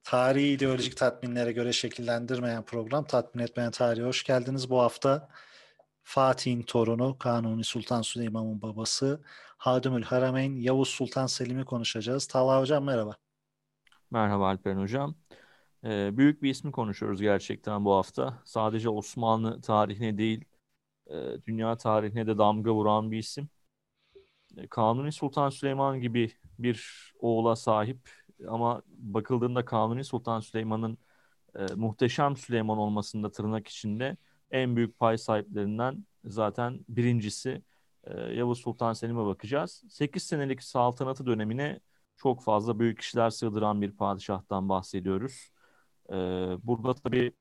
Tarihi ideolojik tatminlere göre şekillendirmeyen program, tatmin etmeyen tarihe hoş geldiniz. Bu hafta Fatih'in torunu, Kanuni Sultan Süleyman'ın babası, Hadimül Harameyn Yavuz Sultan Selim'i konuşacağız. Talha Hocam merhaba. Merhaba Alperen Hocam. Büyük bir ismi konuşuyoruz gerçekten bu hafta. Sadece Osmanlı tarihine değil, dünya tarihine de damga vuran bir isim. Kanuni Sultan Süleyman gibi bir oğula sahip ama bakıldığında Kanuni Sultan Süleyman'ın muhteşem Süleyman olmasında tırnak içinde en büyük pay sahiplerinden zaten birincisi Yavuz Sultan Selim'e bakacağız. 8 senelik saltanatı dönemine çok fazla büyük işler sığdıran bir padişahtan bahsediyoruz. Ee, Burada tabii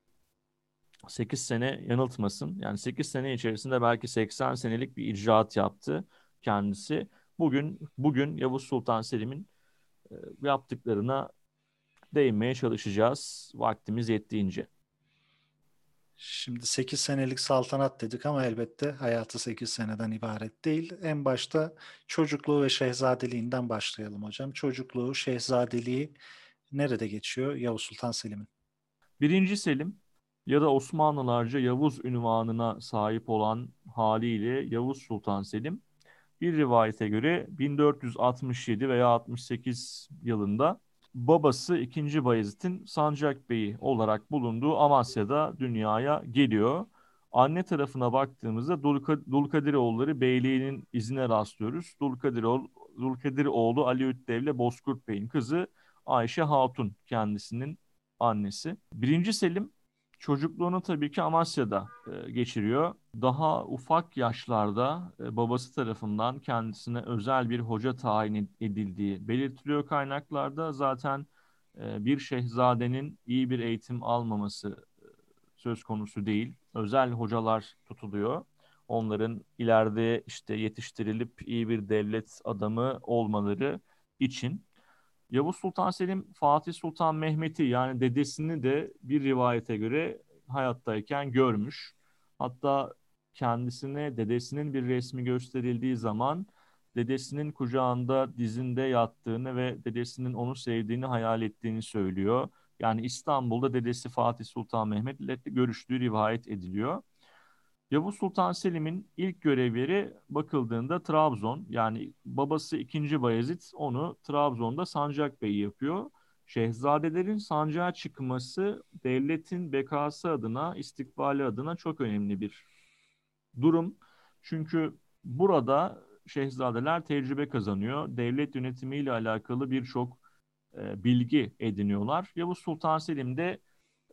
8 sene yanıltmasın. Yani 8 sene içerisinde belki 80 senelik bir icraat yaptı kendisi. Bugün Yavuz Sultan Selim'in yaptıklarına değinmeye çalışacağız vaktimiz yettiğince. Şimdi 8 senelik saltanat dedik ama elbette hayatı 8 seneden ibaret değil. En başta çocukluğu ve şehzadeliğinden başlayalım hocam. Çocukluğu, şehzadeliği nerede geçiyor Yavuz Sultan Selim'in? Birinci Selim ya da Osmanlılarca Yavuz unvanına sahip olan haliyle Yavuz Sultan Selim bir rivayete göre 1467 veya 68 yılında babası II. Bayezid'in Sancakbeyi olarak bulunduğu Amasya'da dünyaya geliyor. Anne tarafına baktığımızda Dulkadiroğulları Beyliği'nin izine rastlıyoruz. Dulkadiroğlu Ali Üddevle Bozkurt Bey'in kızı Ayşe Hatun kendisinin annesi. Birinci Selim çocukluğunu tabii ki Amasya'da geçiriyor. Daha ufak yaşlarda babası tarafından kendisine özel bir hoca tayin edildiği belirtiliyor kaynaklarda. Zaten bir şehzadenin iyi bir eğitim almaması söz konusu değil. Özel hocalar tutuluyor. Onların ileride işte yetiştirilip iyi bir devlet adamı olmaları için. Yavuz Sultan Selim Fatih Sultan Mehmet'i yani dedesini de bir rivayete göre hayattayken görmüş. Hatta kendisine dedesinin bir resmi gösterildiği zaman dedesinin kucağında dizinde yattığını ve dedesinin onu sevdiğini hayal ettiğini söylüyor. Yani İstanbul'da dedesi Fatih Sultan Mehmet ile görüştüğü rivayet ediliyor. Yavuz Sultan Selim'in ilk görevleri bakıldığında Trabzon, yani babası II. Bayezid onu Trabzon'da Sancakbey yapıyor. Şehzadelerin sancağa çıkması devletin bekası adına, istikbali adına çok önemli bir durum. Çünkü burada şehzadeler tecrübe kazanıyor. Devlet yönetimiyle alakalı birçok bilgi ediniyorlar. Yavuz Sultan Selim de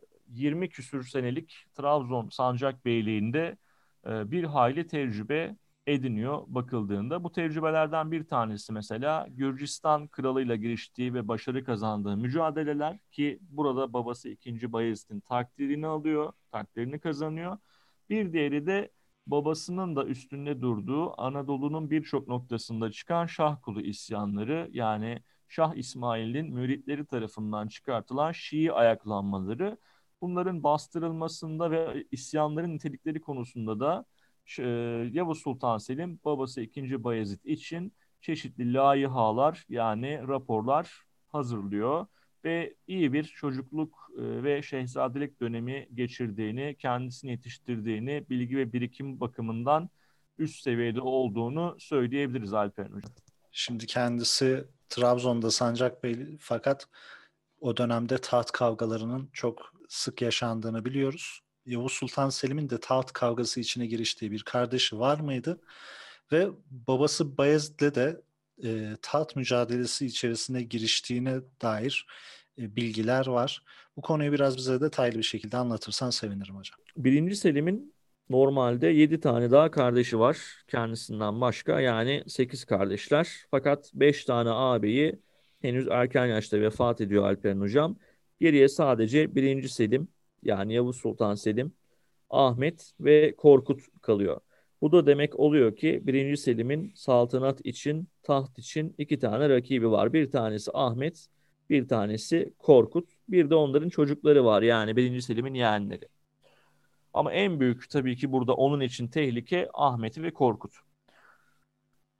20 küsür senelik Trabzon Sancakbeyliği'nde bir hayli tecrübe ediniyor bakıldığında. Bu tecrübelerden bir tanesi mesela Gürcistan kralıyla giriştiği ve başarı kazandığı mücadeleler ki burada babası II. Bayezid'in takdirini alıyor, takdirini kazanıyor. Bir diğeri de babasının da üstünde durduğu Anadolu'nun birçok noktasında çıkan Şahkulu isyanları, yani Şah İsmail'in müritleri tarafından çıkartılan Şii ayaklanmaları. Bunların bastırılmasında ve isyanların nitelikleri konusunda da e, Yavuz Sultan Selim babası II. Bayezid için çeşitli layihalar, yani raporlar hazırlıyor ve iyi bir çocukluk ve şehzadelik dönemi geçirdiğini, kendisini yetiştirdiğini, bilgi ve birikim bakımından üst seviyede olduğunu söyleyebiliriz Alperen Hocam. Şimdi kendisi Trabzon'da Sancakbeyli fakat o dönemde taht kavgalarının çok sık yaşandığını biliyoruz. Yavuz Sultan Selim'in de taht kavgası içine giriştiği bir kardeşi var mıydı? Ve babası Bayezid'le de taht mücadelesi içerisine giriştiğine dair bilgiler var. Bu konuyu biraz bize detaylı bir şekilde anlatırsan sevinirim hocam. Birinci Selim'in normalde 7 tane daha kardeşi var kendisinden başka, yani 8 kardeşler. Fakat 5 tane ağabeyi henüz erken yaşta vefat ediyor Alperen Hocam. Geriye sadece birinci Selim, yani Yavuz Sultan Selim, Ahmet ve Korkut kalıyor. Bu da demek oluyor ki birinci Selim'in saltanat için, taht için 2 tane rakibi var. Bir tanesi Ahmet, bir tanesi Korkut, bir de onların çocukları var, yani birinci Selim'in yeğenleri. Ama en büyük tabii ki burada onun için tehlike Ahmet ve Korkut.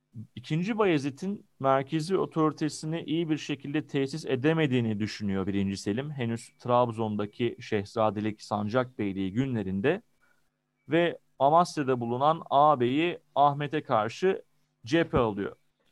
İkinci Bayezid'in merkezi otoritesini iyi bir şekilde tesis edemediğini düşünüyor birinci Selim. Henüz Trabzon'daki Şehzadelik Sancakbeyliği günlerinde ve Amasya'da bulunan ağabeyi Ahmet'e karşı cephe alıyor.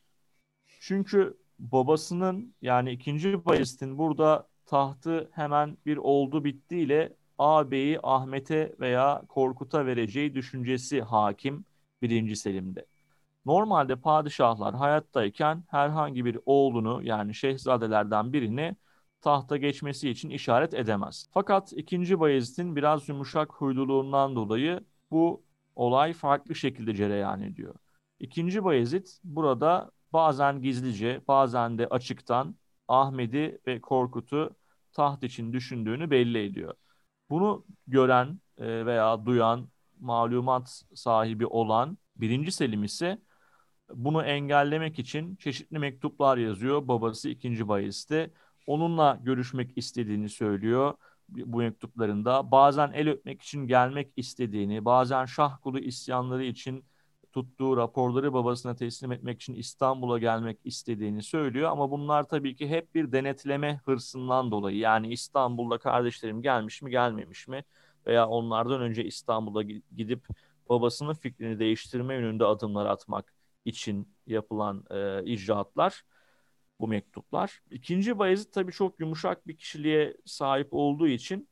Çünkü babasının yani ikinci Bayezid'in burada tahtı hemen bir oldu bittiyle ağabeyi Ahmet'e veya Korkut'a vereceği düşüncesi hakim birinci Selim'de. Normalde padişahlar hayattayken herhangi bir oğlunu yani şehzadelerden birini tahta geçmesi için işaret edemez. Fakat ikinci Bayezid'in biraz yumuşak huyluluğundan dolayı bu olay farklı şekilde cereyan ediyor. İkinci Bayezid burada bazen gizlice, bazen de açıktan Ahmet'i ve Korkut'u taht için düşündüğünü belli ediyor. Bunu gören veya duyan, malumat sahibi olan birinci Selim ise bunu engellemek için çeşitli mektuplar yazıyor babası ikinci Bayezid'e. Onunla görüşmek istediğini söylüyor bu mektuplarında. Bazen el öpmek için gelmek istediğini, bazen Şahkulu isyanları için tuttuğu raporları babasına teslim etmek için İstanbul'a gelmek istediğini söylüyor. Ama bunlar tabii ki hep bir denetleme hırsından dolayı. Yani İstanbul'da kardeşlerim gelmiş mi gelmemiş mi? Veya onlardan önce İstanbul'a gidip babasının fikrini değiştirme yönünde adımlar atmak için yapılan icraatlar, bu mektuplar. İkinci Bayezid tabii çok yumuşak bir kişiliğe sahip olduğu için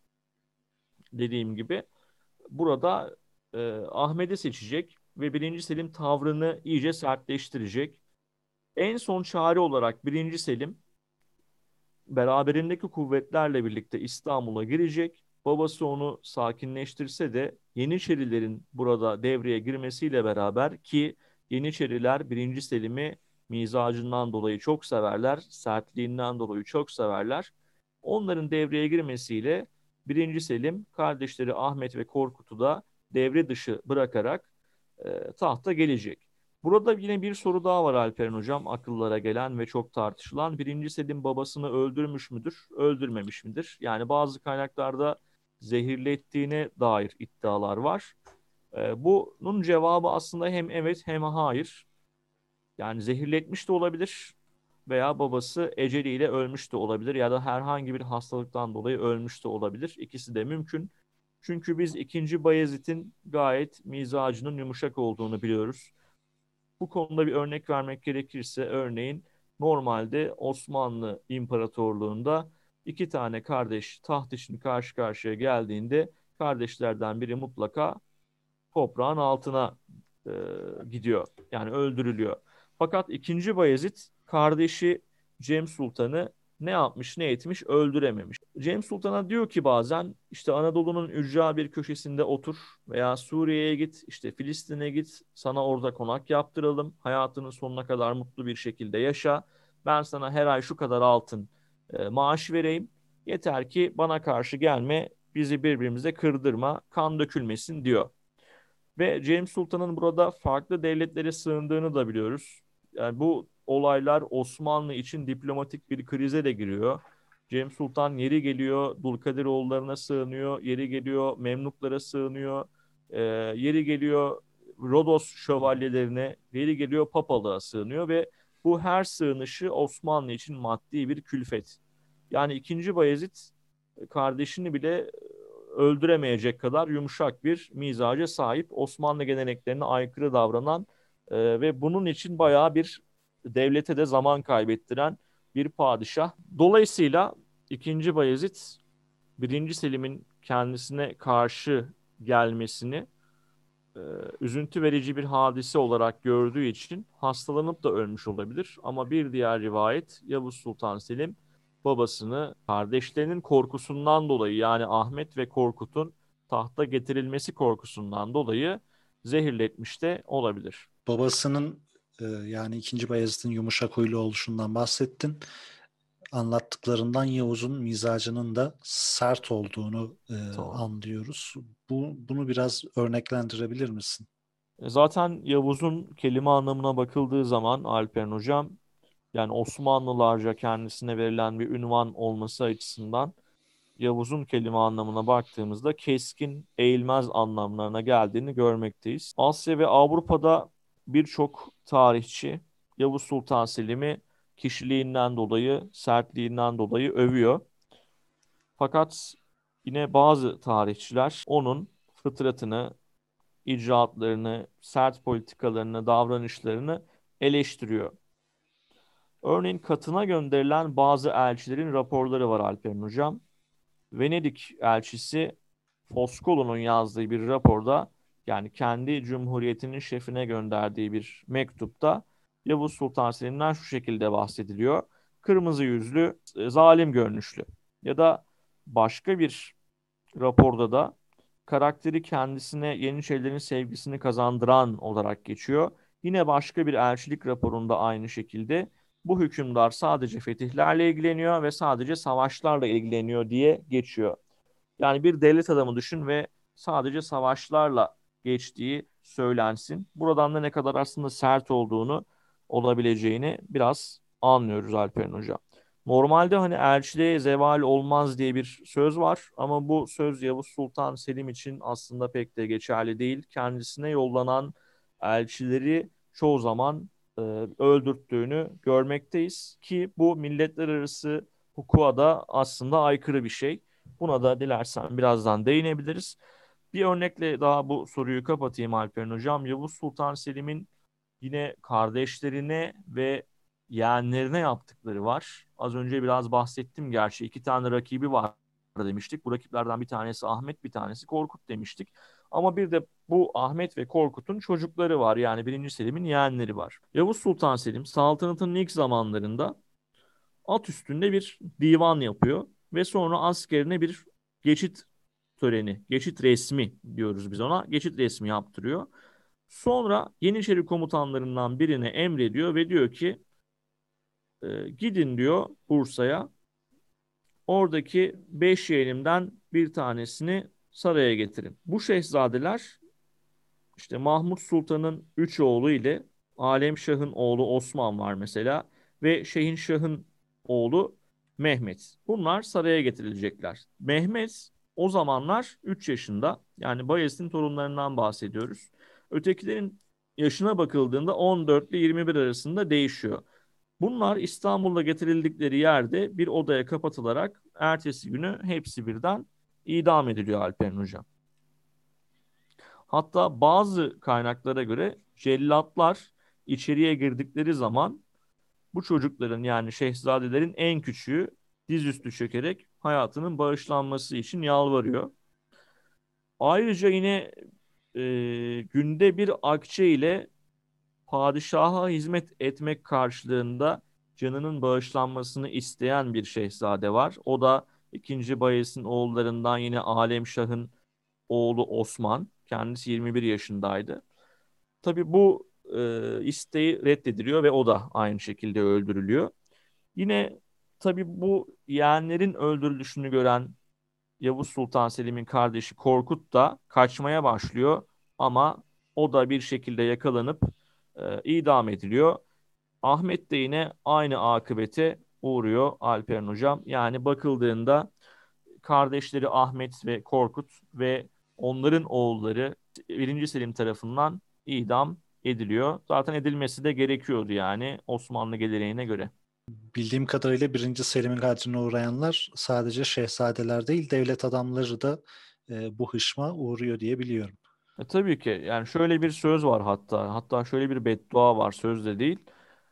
dediğim gibi burada Ahmet'i seçecek ve birinci Selim tavrını iyice sertleştirecek. En son çare olarak birinci Selim beraberindeki kuvvetlerle birlikte İstanbul'a girecek. Babası onu sakinleştirse de Yeniçerilerin burada devreye girmesiyle beraber ki Yeniçeriler birinci Selim'i mizacından dolayı çok severler, sertliğinden dolayı çok severler. Onların devreye girmesiyle birinci Selim kardeşleri Ahmet ve Korkut'u da devre dışı bırakarak tahta gelecek. Burada yine bir soru daha var Alperen Hocam, akıllara gelen ve çok tartışılan. Birinci Selim babasını öldürmüş müdür, öldürmemiş midir? Yani bazı kaynaklarda zehirlettiğine dair iddialar var. Bunun cevabı aslında hem evet hem hayır. Yani zehirletmiş de olabilir veya babası eceliyle ölmüş de olabilir ya da herhangi bir hastalıktan dolayı ölmüş de olabilir. İkisi de mümkün. Çünkü biz ikinci Bayezid'in gayet mizacının yumuşak olduğunu biliyoruz. Bu konuda bir örnek vermek gerekirse örneğin normalde Osmanlı İmparatorluğu'nda iki tane kardeş taht için karşı karşıya geldiğinde kardeşlerden biri mutlaka toprağın altına e, gidiyor. Yani öldürülüyor. Fakat ikinci Bayezid kardeşi Cem Sultan'ı ne yapmış ne etmiş öldürememiş. Cem Sultan'a diyor ki bazen işte Anadolu'nun ücra bir köşesinde otur veya Suriye'ye git, işte Filistin'e git, sana orada konak yaptıralım. Hayatının sonuna kadar mutlu bir şekilde yaşa. Ben sana her ay şu kadar altın maaş vereyim. Yeter ki bana karşı gelme, bizi birbirimize kırdırma, kan dökülmesin diyor. Ve James Sultan'ın burada farklı devletlere sığındığını da biliyoruz. Yani bu olaylar Osmanlı için diplomatik bir krize de giriyor. James Sultan yeri geliyor Dulkadiroğullarına sığınıyor, yeri geliyor Memluklara sığınıyor, yeri geliyor Rodos şövalyelerine, yeri geliyor Papalığa sığınıyor ve bu her sığınışı Osmanlı için maddi bir külfet. Yani ikinci Bayezid kardeşini bile öldüremeyecek kadar yumuşak bir mizaca sahip, Osmanlı geleneklerine aykırı davranan ve bunun için bayağı bir devlete de zaman kaybettiren bir padişah. Dolayısıyla ikinci Bayezid birinci Selim'in kendisine karşı gelmesini e, üzüntü verici bir hadise olarak gördüğü için hastalanıp da ölmüş olabilir. Ama bir diğer rivayet Yavuz Sultan Selim babasını kardeşlerinin korkusundan dolayı yani Ahmet ve Korkut'un tahta getirilmesi korkusundan dolayı zehirletmiş de olabilir. Babasının yani ikinci Bayezid'in yumuşak huylu oluşundan bahsettin. Anlattıklarından Yavuz'un mizacının da sert olduğunu Tamam. anlıyoruz. Bunu biraz örneklendirebilir misin? Zaten Yavuz'un kelime anlamına bakıldığı zaman Alperen Hocam yani Osmanlılarca kendisine verilen bir ünvan olması açısından Yavuz'un kelime anlamına baktığımızda keskin, eğilmez anlamlarına geldiğini görmekteyiz. Asya ve Avrupa'da birçok tarihçi Yavuz Sultan Selim'i kişiliğinden dolayı, sertliğinden dolayı övüyor. Fakat yine bazı tarihçiler onun fıtratını, icraatlarını, sert politikalarını, davranışlarını eleştiriyor. Örneğin Katın'a gönderilen bazı elçilerin raporları var Alperen Hocam. Venedik elçisi Foscolo'nun yazdığı bir raporda, yani kendi cumhuriyetinin şefine gönderdiği bir mektupta Yavuz Sultan Selim'den şu şekilde bahsediliyor. Kırmızı yüzlü, zalim görünüşlü. Ya da başka bir raporda da karakteri kendisine yeni şeylerin sevgisini kazandıran olarak geçiyor. Yine başka bir elçilik raporunda aynı şekilde bu hükümdar sadece fetihlerle ilgileniyor ve sadece savaşlarla ilgileniyor diye geçiyor. Yani bir devlet adamı düşün ve sadece savaşlarla geçtiği söylensin. Buradan da ne kadar aslında sert olduğunu, olabileceğini biraz anlıyoruz Alperen Hocam. Normalde hani elçiliğe zeval olmaz diye bir söz var ama bu söz Yavuz Sultan Selim için aslında pek de geçerli değil. Kendisine yollanan elçileri çoğu zaman e, öldürttüğünü görmekteyiz ki bu milletler arası hukuka da aslında aykırı bir şey. Buna da dilersen birazdan değinebiliriz. Bir örnekle daha bu soruyu kapatayım Alperen Hocam. Yavuz Sultan Selim'in yine kardeşlerine ve yeğenlerine yaptıkları var. Az önce biraz bahsettim gerçi. İki tane rakibi var demiştik. Bu rakiplerden bir tanesi Ahmet, bir tanesi Korkut demiştik. Ama bir de bu Ahmet ve Korkut'un çocukları var. Yani birinci Selim'in yeğenleri var. Yavuz Sultan Selim saltanatının ilk zamanlarında at üstünde bir divan yapıyor ve sonra askerine bir geçit töreni, geçit resmi diyoruz biz ona. Geçit resmi yaptırıyor. Sonra Yeniçeri komutanlarından birine emrediyor ve diyor ki gidin diyor Bursa'ya. Oradaki 5 yeğenimden bir tanesini saraya getirin. Bu şehzadeler işte Mahmut Sultan'ın 3 oğlu ile Alemşah'ın oğlu Osman var mesela ve Şehinşah'ın oğlu Mehmet. Bunlar saraya getirilecekler. Mehmet o zamanlar 3 yaşında, yani Bayezid'in torunlarından bahsediyoruz. Ötekilerin yaşına bakıldığında 14 ile 21 arasında değişiyor. Bunlar İstanbul'a getirildikleri yerde bir odaya kapatılarak ertesi günü hepsi birden idam ediliyor Alperen Hocam. Hatta bazı kaynaklara göre cellatlar içeriye girdikleri zaman bu çocukların, yani şehzadelerin en küçüğü dizüstü çökerek hayatının bağışlanması için yalvarıyor. Ayrıca yine günde bir akçe ile padişaha hizmet etmek karşılığında canının bağışlanmasını isteyen bir şehzade var. O da ikinci Bayezid'in oğullarından yine Alemşah'ın oğlu Osman. Kendisi 21 yaşındaydı. Tabii bu isteği reddediliyor ve o da aynı şekilde öldürülüyor. Yine tabii bu yeğenlerin öldürülüşünü gören Yavuz Sultan Selim'in kardeşi Korkut da kaçmaya başlıyor ama o da bir şekilde yakalanıp idam ediliyor. Ahmet de yine aynı akıbete uğruyor Alperen Hocam. Yani bakıldığında kardeşleri Ahmet ve Korkut ve onların oğulları birinci Selim tarafından idam ediliyor. Zaten edilmesi de gerekiyordu yani Osmanlı geleneğine göre. Bildiğim kadarıyla birinci Selim'in katline uğrayanlar sadece şehzadeler değil, devlet adamları da bu hışma uğruyor diye biliyorum. Tabii ki yani şöyle bir söz var, hatta şöyle bir beddua var, söz de değil.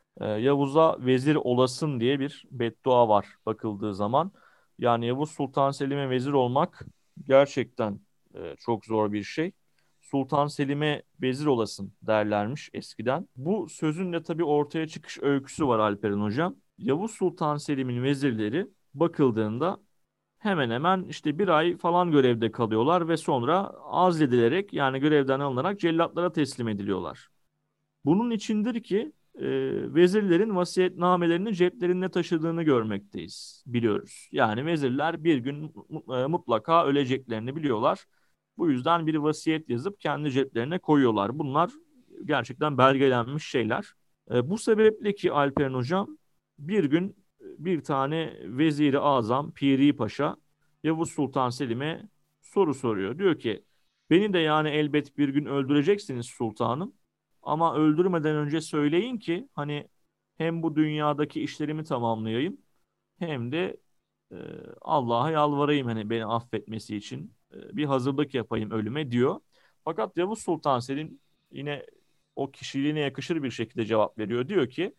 Yavuz'a vezir olasın diye bir beddua var bakıldığı zaman. Yani Yavuz Sultan Selim'e vezir olmak gerçekten çok zor bir şey. Sultan Selim'e vezir olasın derlermiş eskiden. Bu sözün de tabii ortaya çıkış öyküsü var Alperen Hocam. Yavuz Sultan Selim'in vezirleri bakıldığında hemen hemen işte bir ay falan görevde kalıyorlar ve sonra azledilerek, yani görevden alınarak cellatlara teslim ediliyorlar. Bunun içindir ki vezirlerin vasiyetnamelerini ceplerinde taşıdığını görmekteyiz, biliyoruz. Yani vezirler bir gün mutlaka öleceklerini biliyorlar. Bu yüzden bir vasiyet yazıp kendi ceplerine koyuyorlar. Bunlar gerçekten belgelenmiş şeyler. Bu sebeple ki Alperen Hocam bir gün bir tane Veziri Azam Piri Paşa Yavuz Sultan Selim'e soru soruyor. Diyor ki beni de yani elbet bir gün öldüreceksiniz sultanım. Ama öldürmeden önce söyleyin ki hani hem bu dünyadaki işlerimi tamamlayayım hem de e, Allah'a yalvarayım hani beni affetmesi için bir hazırlık yapayım ölüme diyor. Fakat Yavuz Sultan Selim yine o kişiliğine yakışır bir şekilde cevap veriyor. Diyor ki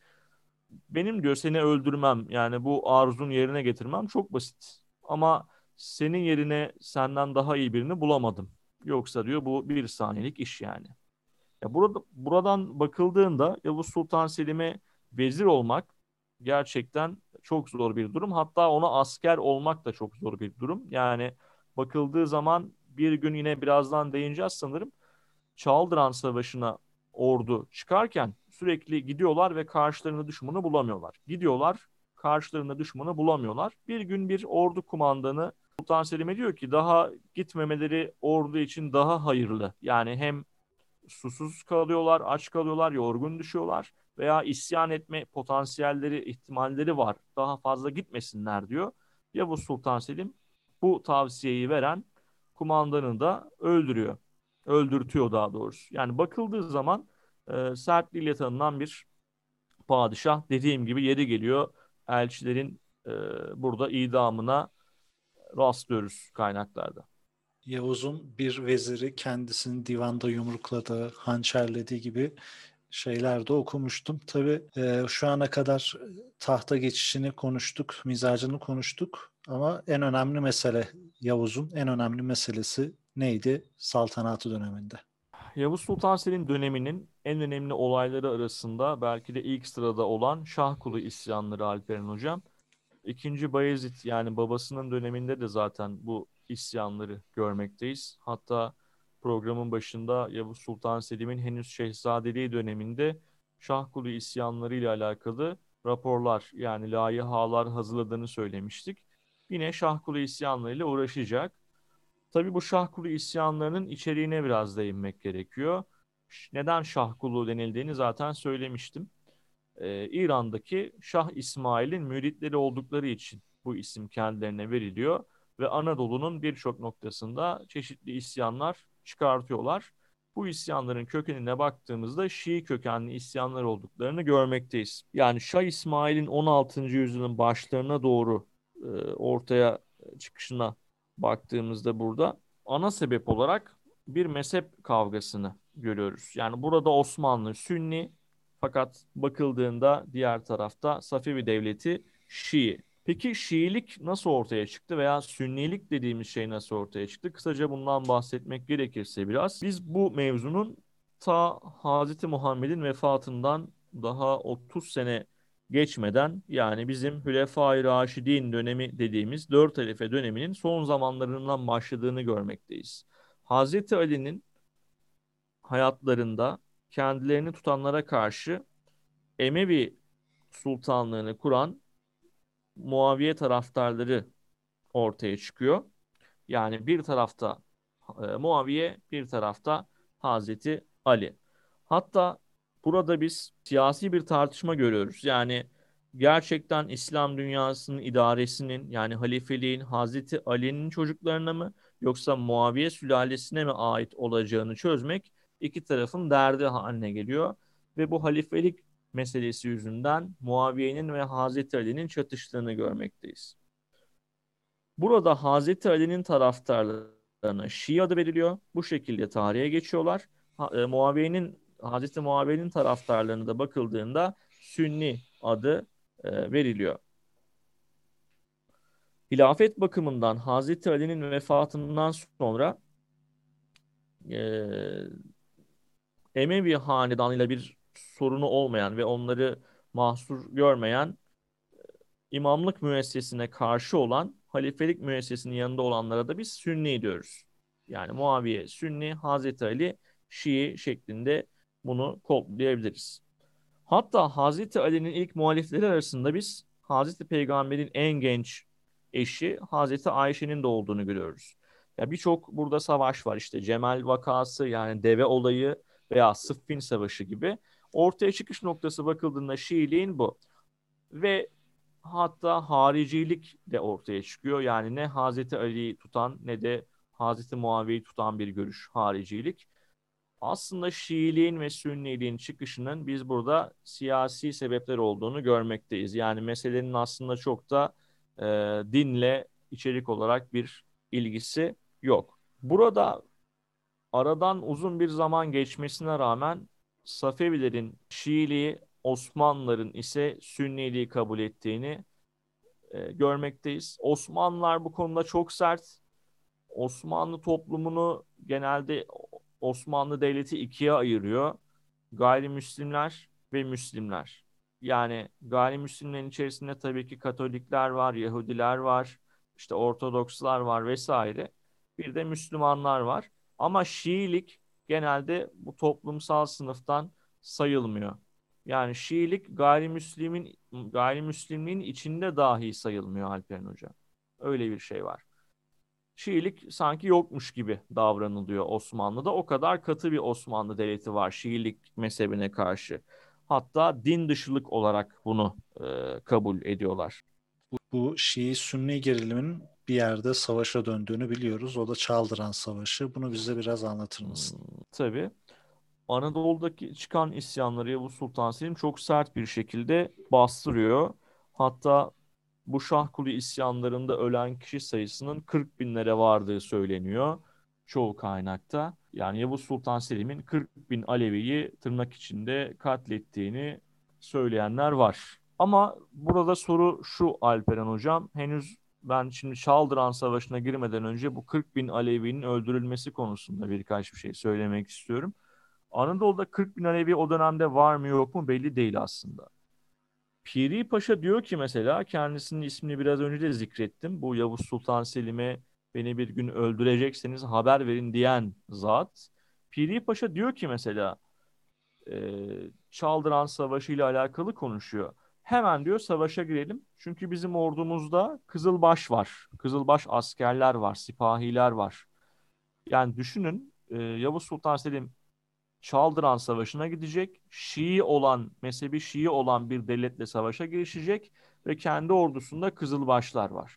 benim diyor seni öldürmem yani bu arzun yerine getirmem çok basit. Ama senin yerine senden daha iyi birini bulamadım. Yoksa diyor bu bir saniyelik iş yani. Ya buradan bakıldığında Yavuz Sultan Selim'e vezir olmak gerçekten çok zor bir durum. Hatta ona asker olmak da çok zor bir durum. Yani bakıldığı zaman bir gün yine birazdan değineceğiz sanırım. Çaldıran Savaşı'na ordu çıkarken sürekli gidiyorlar ve karşılarında düşmanı bulamıyorlar. Gidiyorlar, karşılarında düşmanı bulamıyorlar. Bir gün bir ordu kumandanı Sultan Selim'e diyor ki daha gitmemeleri ordu için daha hayırlı. Yani hem susuz kalıyorlar, aç kalıyorlar, yorgun düşüyorlar veya isyan etme potansiyelleri, ihtimalleri var. Daha fazla gitmesinler diyor. Yavuz Sultan Selim bu tavsiyeyi veren kumandanı da öldürüyor. Öldürtüyor daha doğrusu. Yani bakıldığı zaman sertliğiyle tanınan bir padişah dediğim gibi yeri geliyor. Elçilerin e, burada idamına rastlıyoruz kaynaklarda. Yavuz'un bir veziri kendisini divanda yumrukladığı, hançerlediği gibi şeyler de okumuştum. Tabii şu ana kadar tahta geçişini konuştuk, mizacını konuştuk ama en önemli mesele Yavuz'un en önemli meselesi neydi saltanatı döneminde? Yavuz Sultan Selim döneminin en önemli olayları arasında belki de ilk sırada olan Şahkulu isyanları Alperen Hocam. İkinci Bayezid yani babasının döneminde de zaten bu isyanları görmekteyiz. Hatta programın başında Yavuz Sultan Selim'in henüz şehzadeliği döneminde Şahkulu isyanları ile alakalı raporlar yani layihalar hazırladığını söylemiştik. Yine Şahkulu isyanlarıyla uğraşacak. Tabii bu Şahkulu isyanlarının içeriğine biraz değinmek gerekiyor. Neden Şahkulu denildiğini zaten söylemiştim. İran'daki Şah İsmail'in müritleri oldukları için bu isim kendilerine veriliyor ve Anadolu'nun birçok noktasında çeşitli isyanlar çıkartıyorlar. Bu isyanların kökenine baktığımızda Şii kökenli isyanlar olduklarını görmekteyiz. Yani Şah İsmail'in 16. yüzyılın başlarına doğru ortaya çıkışına baktığımızda burada ana sebep olarak bir mezhep kavgasını görüyoruz. Yani burada Osmanlı Sünni fakat bakıldığında diğer tarafta Safevi Devleti Şii. Peki Şiilik nasıl ortaya çıktı veya Sünnilik dediğimiz şey nasıl ortaya çıktı? Kısaca bundan bahsetmek gerekirse biraz. Biz bu mevzunun ta Hazreti Muhammed'in vefatından daha 30 sene geçmeden yani bizim Hülefai Raşidin dönemi dediğimiz 4 halife döneminin son zamanlarından başladığını görmekteyiz. Hazreti Ali'nin hayatlarında kendilerini tutanlara karşı Emevi sultanlığını kuran Muaviye taraftarları ortaya çıkıyor. Yani bir tarafta Muaviye, bir tarafta Hazreti Ali. Hatta burada biz siyasi bir tartışma görüyoruz. Yani gerçekten İslam dünyasının idaresinin yani halifeliğin Hazreti Ali'nin çocuklarına mı yoksa Muaviye sülalesine mi ait olacağını çözmek iki tarafın derdi haline geliyor. Ve bu halifelik meselesi yüzünden Muaviye'nin ve Hazreti Ali'nin çatıştığını görmekteyiz. Burada Hazreti Ali'nin taraftarlarına Şii adı veriliyor. Bu şekilde tarihe geçiyorlar. Hazreti Muaviye'nin taraftarlarına da bakıldığında Sünni adı veriliyor. Hilafet bakımından Hazreti Ali'nin vefatından sonra e, Emevi hanedanıyla bir sorunu olmayan ve onları mahsur görmeyen imamlık müessesine karşı olan halifelik müessesinin yanında olanlara da biz Sünni diyoruz. Yani Muaviye Sünni, Hazreti Ali Şii şeklinde bunu kodlayabiliriz. Hatta Hazreti Ali'nin ilk muhalifleri arasında biz Hazreti Peygamber'in en genç eşi Hazreti Ayşe'nin de olduğunu görüyoruz. Ya birçok burada savaş var işte Cemal vakası yani deve olayı veya Sıffin Savaşı gibi. Ortaya çıkış noktası bakıldığında Şiiliğin bu. Ve hatta haricilik de ortaya çıkıyor. Yani ne Hazreti Ali'yi tutan ne de Hazreti Muaviye'yi tutan bir görüş haricilik. Aslında Şiiliğin ve Sünniliğin çıkışının biz burada siyasi sebepler olduğunu görmekteyiz. Yani meselenin aslında çok da e, dinle içerik olarak bir ilgisi yok. Burada aradan uzun bir zaman geçmesine rağmen Safevilerin Şiiliği, Osmanlıların ise Sünniliği kabul ettiğini görmekteyiz. Osmanlılar bu konuda çok sert. Osmanlı toplumunu genelde Osmanlı Devleti ikiye ayırıyor. Gayrimüslimler ve Müslimler. Yani gayrimüslimlerin içerisinde tabii ki Katolikler var, Yahudiler var, işte Ortodokslar var vesaire. Bir de Müslümanlar var. Ama Şiilik genelde bu toplumsal sınıftan sayılmıyor. Yani Şiilik gayrimüslimliğin içinde dahi sayılmıyor Alperen Hoca. Öyle bir şey var. Şiilik sanki yokmuş gibi davranılıyor Osmanlı'da. O kadar katı bir Osmanlı devleti var Şiilik mezhebine karşı. Hatta din dışılık olarak bunu kabul ediyorlar. Bu Şii-Sünni gerilimin bir yerde savaşa döndüğünü biliyoruz. O da Çaldıran Savaşı. Bunu bize biraz anlatır Hmm, mısın? tabii. Anadolu'daki çıkan isyanları Yavuz Sultan Selim çok sert bir şekilde bastırıyor. Hatta bu Şahkulu isyanlarında ölen kişi sayısının 40 binlere vardığı söyleniyor çoğu kaynakta. Yani Yavuz Sultan Selim'in 40 bin Alevi'yi tırnak içinde katlettiğini söyleyenler var. Ama burada soru şu Alperen Hocam, henüz ben şimdi Çaldıran Savaşı'na girmeden önce bu 40 bin Alevi'nin öldürülmesi konusunda birkaç bir şey söylemek istiyorum. Anadolu'da 40 bin Alevi o dönemde var mı yok mu belli değil aslında. Piri Paşa diyor ki mesela, kendisinin ismini biraz önce de zikrettim. Bu Yavuz Sultan Selim'e beni bir gün öldürecekseniz haber verin diyen zat. Piri Paşa diyor ki mesela Çaldıran Savaşı ile alakalı konuşuyor. Hemen diyor savaşa girelim. Çünkü bizim ordumuzda Kızılbaş var. Kızılbaş askerler var, sipahiler var. Yani düşünün, Yavuz Sultan Selim Çaldıran Savaşı'na gidecek. Mezhebi Şii olan bir devletle savaşa girişecek ve kendi ordusunda Kızılbaşlar var.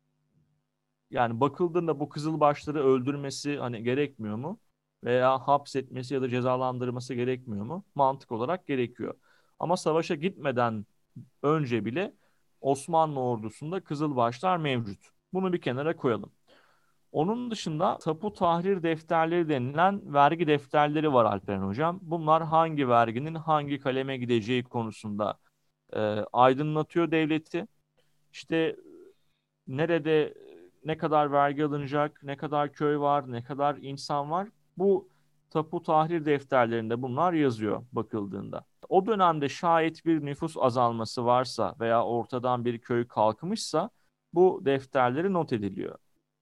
Yani bakıldığında bu Kızılbaşları öldürmesi hani gerekmiyor mu? Veya hapsetmesi ya da cezalandırması gerekmiyor mu? Mantık olarak gerekiyor. Ama savaşa gitmeden önce bile Osmanlı ordusunda Kızılbaşlar mevcut. Bunu bir kenara koyalım. Onun dışında tapu tahrir defterleri denilen vergi defterleri var Alperen Hocam. Bunlar hangi verginin hangi kaleme gideceği konusunda e, aydınlatıyor devleti. İşte nerede ne kadar vergi alınacak, ne kadar köy var, ne kadar insan var. Bu tapu tahrir defterlerinde bunlar yazıyor bakıldığında. O dönemde şayet bir nüfus azalması varsa veya ortadan bir köy kalkmışsa bu defterleri not ediliyor.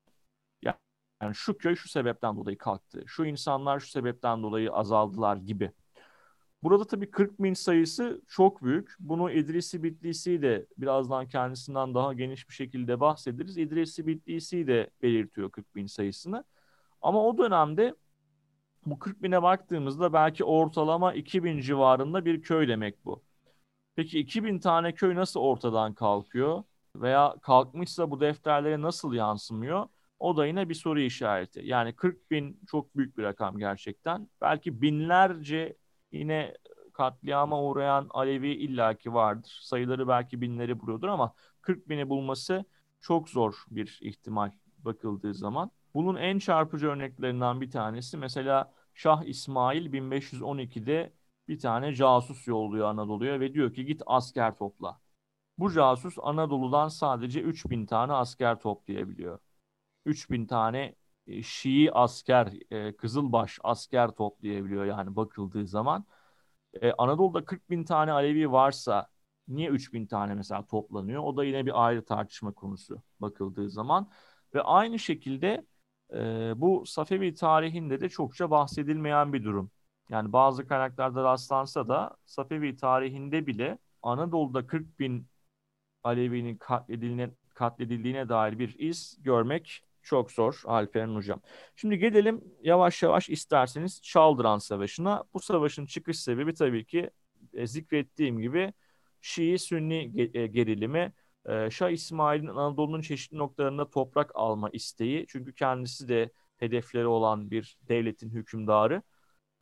Yani şu köy şu sebepten dolayı kalktı. Şu insanlar şu sebepten dolayı azaldılar gibi. Burada tabii 40 bin sayısı çok büyük. Bunu İdrisi Bitlisi de birazdan kendisinden daha geniş bir şekilde bahsederiz. İdrisi Bitlisi de belirtiyor 40 bin sayısını. Ama o dönemde bu 40 bine baktığımızda belki ortalama 2000 civarında bir köy demek bu. Peki 2000 tane köy nasıl ortadan kalkıyor? Veya kalkmışsa bu defterlere nasıl yansımıyor? O da yine bir soru işareti. Yani 40 bin çok büyük bir rakam gerçekten. Belki binlerce yine katliama uğrayan Alevi illaki vardır. Sayıları belki binleri buluyordur ama 40 bini bulması çok zor bir ihtimal bakıldığı zaman. Bunun en çarpıcı örneklerinden bir tanesi mesela Şah İsmail 1512'de bir tane casus yolluyor Anadolu'ya ve diyor ki git asker topla. Bu casus Anadolu'dan sadece 3000 tane asker toplayabiliyor. 3000 tane Şii asker, Kızılbaş asker toplayabiliyor yani bakıldığı zaman. Anadolu'da 40 bin tane Alevi varsa niye 3000 tane mesela toplanıyor? O da yine bir ayrı tartışma konusu bakıldığı zaman. Ve aynı şekilde bu Safevi tarihinde de çokça bahsedilmeyen bir durum. Yani bazı kaynaklarda rastlansa da Safevi tarihinde bile Anadolu'da 40 bin Alevi'nin katledildiğine dair bir iz görmek çok zor Alperen Hocam. Şimdi gelelim yavaş yavaş isterseniz Çaldıran Savaşı'na. Bu savaşın çıkış sebebi tabii ki zikrettiğim gibi Şii-Sünni gerilimi. Şah İsmail'in Anadolu'nun çeşitli noktalarında toprak alma isteği. Çünkü kendisi de hedefleri olan bir devletin hükümdarı.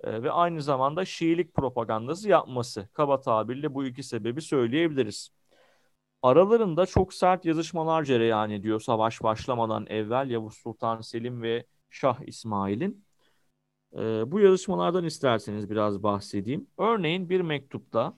ve aynı zamanda Şiilik propagandası yapması. Kaba tabirle bu iki sebebi söyleyebiliriz. Aralarında çok sert yazışmalar cereyan ediyor savaş başlamadan evvel Yavuz Sultan Selim ve Şah İsmail'in. Bu yazışmalardan isterseniz biraz bahsedeyim. Örneğin bir mektupta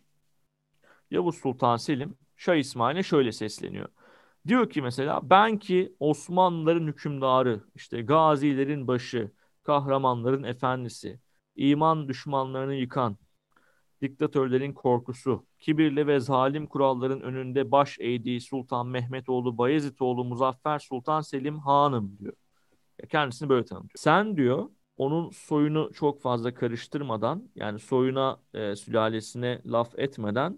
Yavuz Sultan Selim Şah İsmail'e şöyle sesleniyor. Diyor ki mesela, ben ki Osmanlıların hükümdarı, işte gazilerin başı, kahramanların efendisi, iman düşmanlarını yıkan, diktatörlerin korkusu, kibirli ve zalim kuralların önünde baş eğdiği Sultan Mehmetoğlu Bayezitoğlu Muzaffer Sultan Selim Hanım diyor. Kendisini böyle tanıtıyor. Sen diyor onun soyunu çok fazla karıştırmadan, yani soyuna, sülalesine laf etmeden,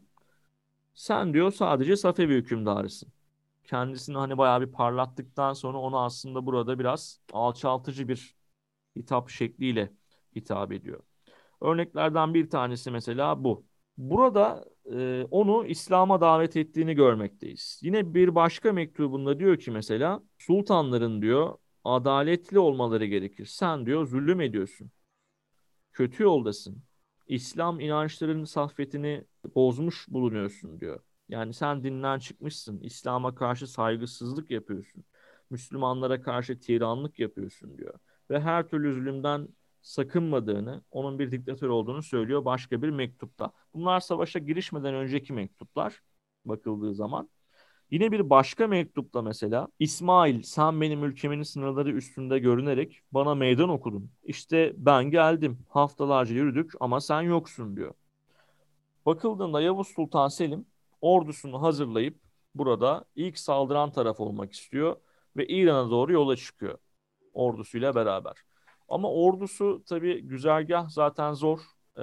sen diyor sadece Safevi hükümdarısın. Kendisini hani bayağı bir parlattıktan sonra onu aslında burada biraz alçaltıcı bir hitap şekliyle hitap ediyor. Örneklerden bir tanesi mesela bu. Burada onu İslam'a davet ettiğini görmekteyiz. Yine bir başka mektubunda diyor ki mesela, sultanların diyor adaletli olmaları gerekir. Sen diyor zulüm ediyorsun. Kötü yoldasın. İslam inançlarının saffetini bozmuş bulunuyorsun diyor. Yani sen dinden çıkmışsın. İslam'a karşı saygısızlık yapıyorsun. Müslümanlara karşı tiranlık yapıyorsun diyor. Ve her türlü zulümden sakınmadığını, onun bir diktatör olduğunu söylüyor başka bir mektupta. Bunlar savaşa girişmeden önceki mektuplar bakıldığı zaman. Yine bir başka mektupta mesela, İsmail sen benim ülkemin sınırları üstünde görünerek bana meydan okudun. İşte ben geldim. Haftalarca yürüdük ama sen yoksun diyor. Bakıldığında Yavuz Sultan Selim ordusunu hazırlayıp burada ilk saldıran taraf olmak istiyor ve İran'a doğru yola çıkıyor ordusuyla beraber. Ama ordusu tabii, güzergah zaten zor.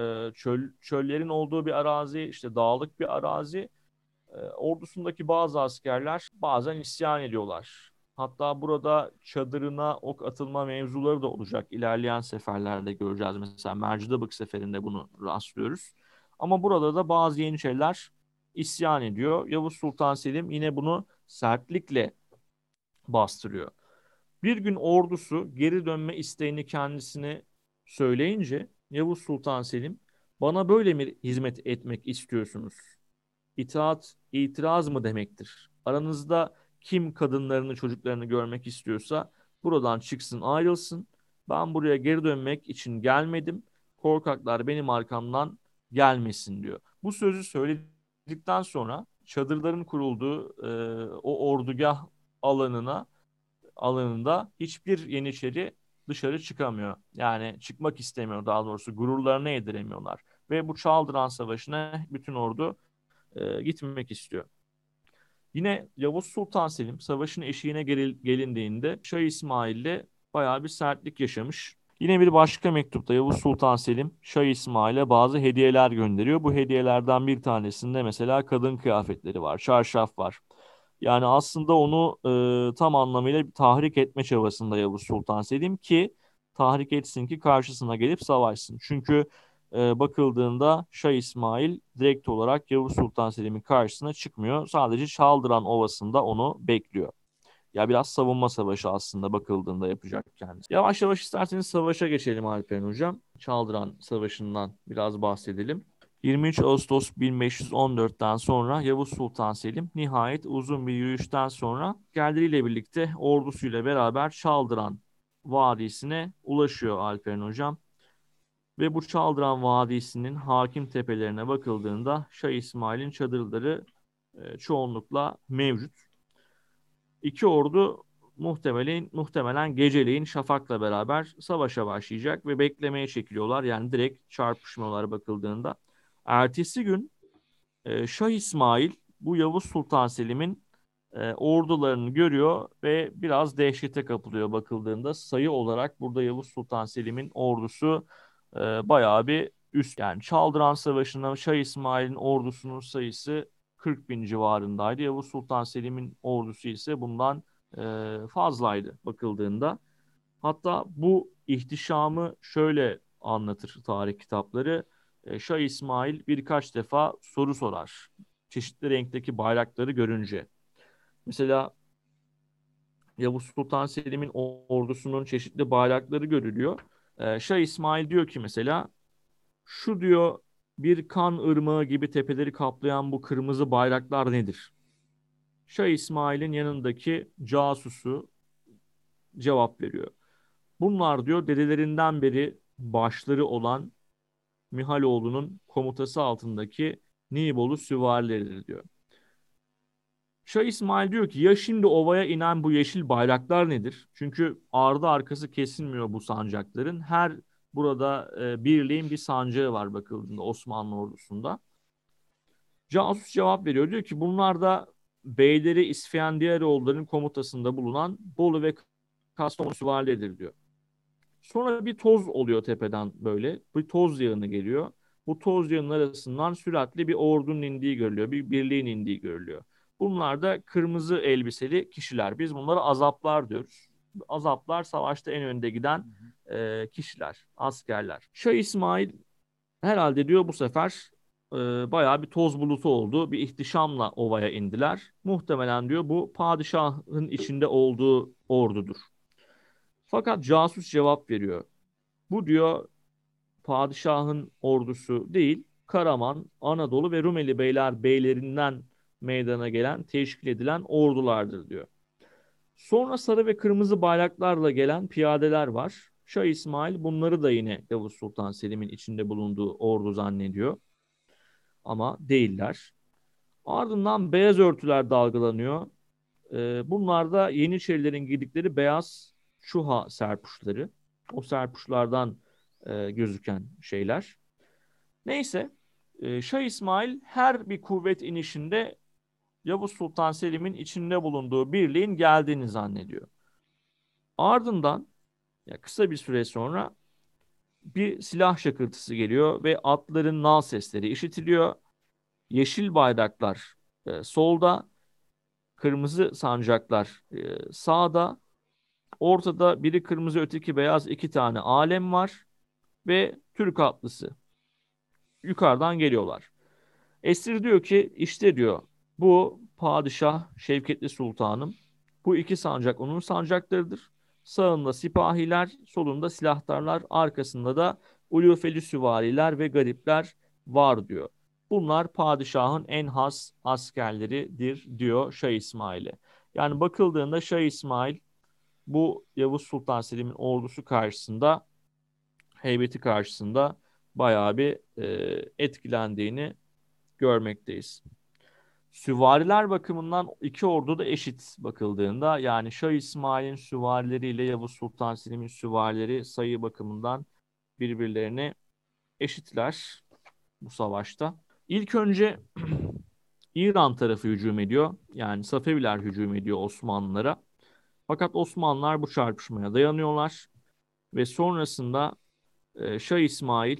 Çöllerin olduğu bir arazi, işte dağlık bir arazi. Ordusundaki bazı askerler bazen isyan ediyorlar. Hatta burada çadırına ok atılma mevzuları da olacak. İlerleyen seferlerde göreceğiz. Mesela Mercidabık seferinde bunu rastlıyoruz. Ama burada da bazı Yeniçeriler isyan ediyor. Yavuz Sultan Selim yine bunu sertlikle bastırıyor. Bir gün ordusu geri dönme isteğini kendisine söyleyince Yavuz Sultan Selim, bana böyle mi hizmet etmek istiyorsunuz? İtaat, itiraz mı demektir? Aranızda kim kadınlarını, çocuklarını görmek istiyorsa buradan çıksın, ayrılsın. Ben buraya geri dönmek için gelmedim. Korkaklar benim arkamdan gelmesin diyor. Bu sözü söyledikten sonra çadırların kurulduğu o ordugah alanına alanında hiçbir Yeniçeri dışarı çıkamıyor. Yani çıkmak istemiyor, daha doğrusu gururlarına yediremiyorlar. Ve bu Çaldıran Savaşı'na bütün ordu gitmek istiyor. Yine Yavuz Sultan Selim savaşın eşiğine gelindiğinde Şah İsmail'le bayağı bir sertlik yaşamış. Yine bir başka mektupta Yavuz Sultan Selim Şah İsmail'e bazı hediyeler gönderiyor. Bu hediyelerden bir tanesinde mesela kadın kıyafetleri var, çarşaf var. Yani aslında onu tam anlamıyla bir tahrik etme çabasında Yavuz Sultan Selim, ki tahrik etsin ki karşısına gelip savaşsın. Çünkü bakıldığında Şah İsmail direkt olarak Yavuz Sultan Selim'in karşısına çıkmıyor. Sadece Çaldıran Ovası'nda onu bekliyor. Ya biraz savunma savaşı aslında bakıldığında yapacak kendisi. Yavaş yavaş isterseniz savaşa geçelim Alperen Hocam. Çaldıran Savaşı'ndan biraz bahsedelim. 23 Ağustos 1514'ten sonra Yavuz Sultan Selim nihayet uzun bir yürüyüşten sonra askerleriyle birlikte ordusuyla beraber Çaldıran Vadisi'ne ulaşıyor Alperen Hocam. Ve bu Çaldıran Vadisi'nin hakim tepelerine bakıldığında Şah İsmail'in çadırları çoğunlukla mevcut. İki ordu muhtemelen geceleyin şafakla beraber savaşa başlayacak ve beklemeye çekiliyorlar. Yani direkt çarpışmıyorlar bakıldığında. Ertesi gün Şah İsmail bu Yavuz Sultan Selim'in ordularını görüyor ve biraz dehşete kapılıyor bakıldığında. Sayı olarak burada Yavuz Sultan Selim'in ordusu bayağı bir üst. Yani Çaldıran Savaşı'nda Şah İsmail'in ordusunun sayısı 40 bin civarındaydı. Yavuz Sultan Selim'in ordusu ise bundan fazlaydı bakıldığında. Hatta bu ihtişamı şöyle anlatır tarih kitapları. Şah İsmail birkaç defa soru sorar. Çeşitli renkteki bayrakları görünce. Mesela Yavuz Sultan Selim'in ordusunun çeşitli bayrakları görülüyor. Şah İsmail diyor ki mesela, Şu diyor, bir kan ırmağı gibi tepeleri kaplayan bu kırmızı bayraklar nedir? Şah İsmail'in yanındaki casusu cevap veriyor. Bunlar diyor dedelerinden beri başları olan Mihaloğlu'nun komutası altındaki Nibolu süvarileridir diyor. Şah İsmail diyor ki ya şimdi ovaya inen bu yeşil bayraklar nedir? Çünkü ardı arkası kesilmiyor bu sancakların. Her burada birliğin bir sancağı var bakıldığında Osmanlı ordusunda. Casus cevap veriyor. Diyor ki bunlar da beyleri İsfendiyaroğulların komutasında bulunan Bolu ve Kastamonu süvarileridir diyor. Sonra bir toz oluyor tepeden böyle. Bir toz yağını geliyor. Bu toz yağının arasından süratli bir ordunun indiği görülüyor. Bir birliğin indiği görülüyor. Bunlar da kırmızı elbiseli kişiler. Biz bunlara azaplar diyoruz. Azaplar savaşta en önde giden kişiler, askerler. Şah İsmail herhalde diyor bu sefer bayağı bir toz bulutu oldu. Bir ihtişamla ovaya indiler. Muhtemelen diyor bu padişahın içinde olduğu ordudur. Fakat casus cevap veriyor. Bu diyor padişahın ordusu değil, Karaman, Anadolu ve Rumeli beylerinden meydana gelen, teşkil edilen ordulardır diyor. Sonra sarı ve kırmızı bayraklarla gelen piyadeler var. Şah İsmail bunları da yine Yavuz Sultan Selim'in içinde bulunduğu ordu zannediyor ama değiller. Ardından beyaz örtüler dalgalanıyor. Bunlar da Yeniçerilerin giydikleri beyaz çuha serpuşları. O serpuşlardan gözüken şeyler. Neyse, Şah İsmail her bir kuvvet inişinde Yavuz Sultan Selim'in içinde bulunduğu birliğin geldiğini zannediyor. Ardından ya kısa bir süre sonra bir silah şakırtısı geliyor ve atların nal sesleri işitiliyor. Yeşil bayraklar solda, kırmızı sancaklar sağda, ortada biri kırmızı öteki beyaz iki tane alem var ve Türk atlısı yukarıdan geliyorlar. Esir diyor ki işte diyor bu padişah Şevketli Sultanım. Bu iki sancak onun sancaklarıdır. Sağında sipahiler, solunda silahtarlar, arkasında da ulufeli süvariler ve garipler var diyor. Bunlar padişahın en has askerleridir diyor Şah İsmail'e. Yani bakıldığında Şah İsmail bu Yavuz Sultan Selim'in ordusu karşısında, heybeti karşısında bayağı bir etkilendiğini görmekteyiz. Süvariler bakımından iki ordu da eşit bakıldığında yani Şah İsmail'in süvarileri ile Yavuz Sultan Selim'in süvarileri sayı bakımından birbirlerine eşitler bu savaşta. İlk önce İran tarafı hücum ediyor. Yani Safeviler hücum ediyor Osmanlılara. Fakat Osmanlılar bu çarpışmaya dayanıyorlar ve sonrasında Şah İsmail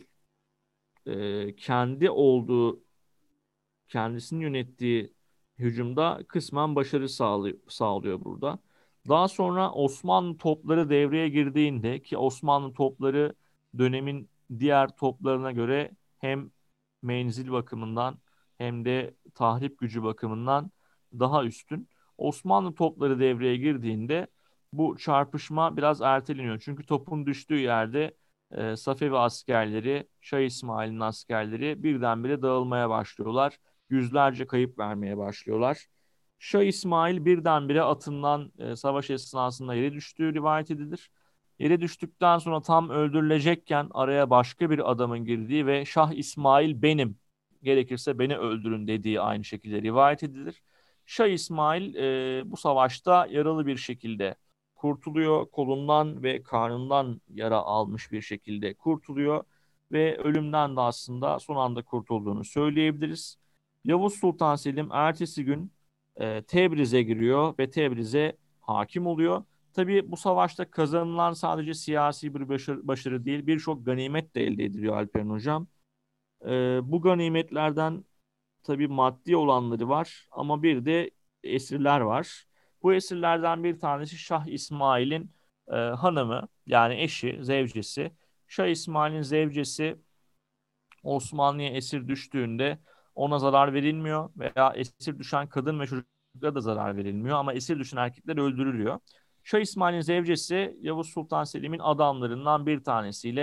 kendi olduğu kendisinin yönettiği hücumda kısmen başarı sağlıyor burada. Daha sonra Osmanlı topları devreye girdiğinde ki Osmanlı topları dönemin diğer toplarına göre hem menzil bakımından hem de tahrip gücü bakımından daha üstün. Osmanlı topları devreye girdiğinde bu çarpışma biraz erteleniyor. Çünkü topun düştüğü yerde Safevi askerleri, Şah İsmail'in askerleri birdenbire dağılmaya başlıyorlar, yüzlerce kayıp vermeye başlıyorlar. Şah İsmail birdenbire atından savaş esnasında yere düştüğü rivayet edilir. Yere düştükten sonra tam öldürülecekken araya başka bir adamın girdiği ve Şah İsmail benim, gerekirse beni öldürün dediği aynı şekilde rivayet edilir. Şah İsmail bu savaşta yaralı bir şekilde kurtuluyor. Kolundan ve karnından yara almış bir şekilde kurtuluyor ve ölümden de aslında son anda kurtulduğunu söyleyebiliriz. Yavuz Sultan Selim ertesi gün Tebriz'e giriyor ve Tebriz'e hakim oluyor. Tabii bu savaşta kazanılan sadece siyasi bir başarı değil, birçok ganimet de elde ediliyor Alperen Hocam. Bu ganimetlerden tabii maddi olanları var ama bir de esirler var. Bu esirlerden bir tanesi Şah İsmail'in hanımı yani eşi, zevcesi. Şah İsmail'in zevcesi Osmanlı'ya esir düştüğünde ona zarar verilmiyor veya esir düşen kadın ve çocuklara da zarar verilmiyor ama esir düşen erkekler öldürülüyor. Şah İsmail'in zevcesi Yavuz Sultan Selim'in adamlarından bir tanesiyle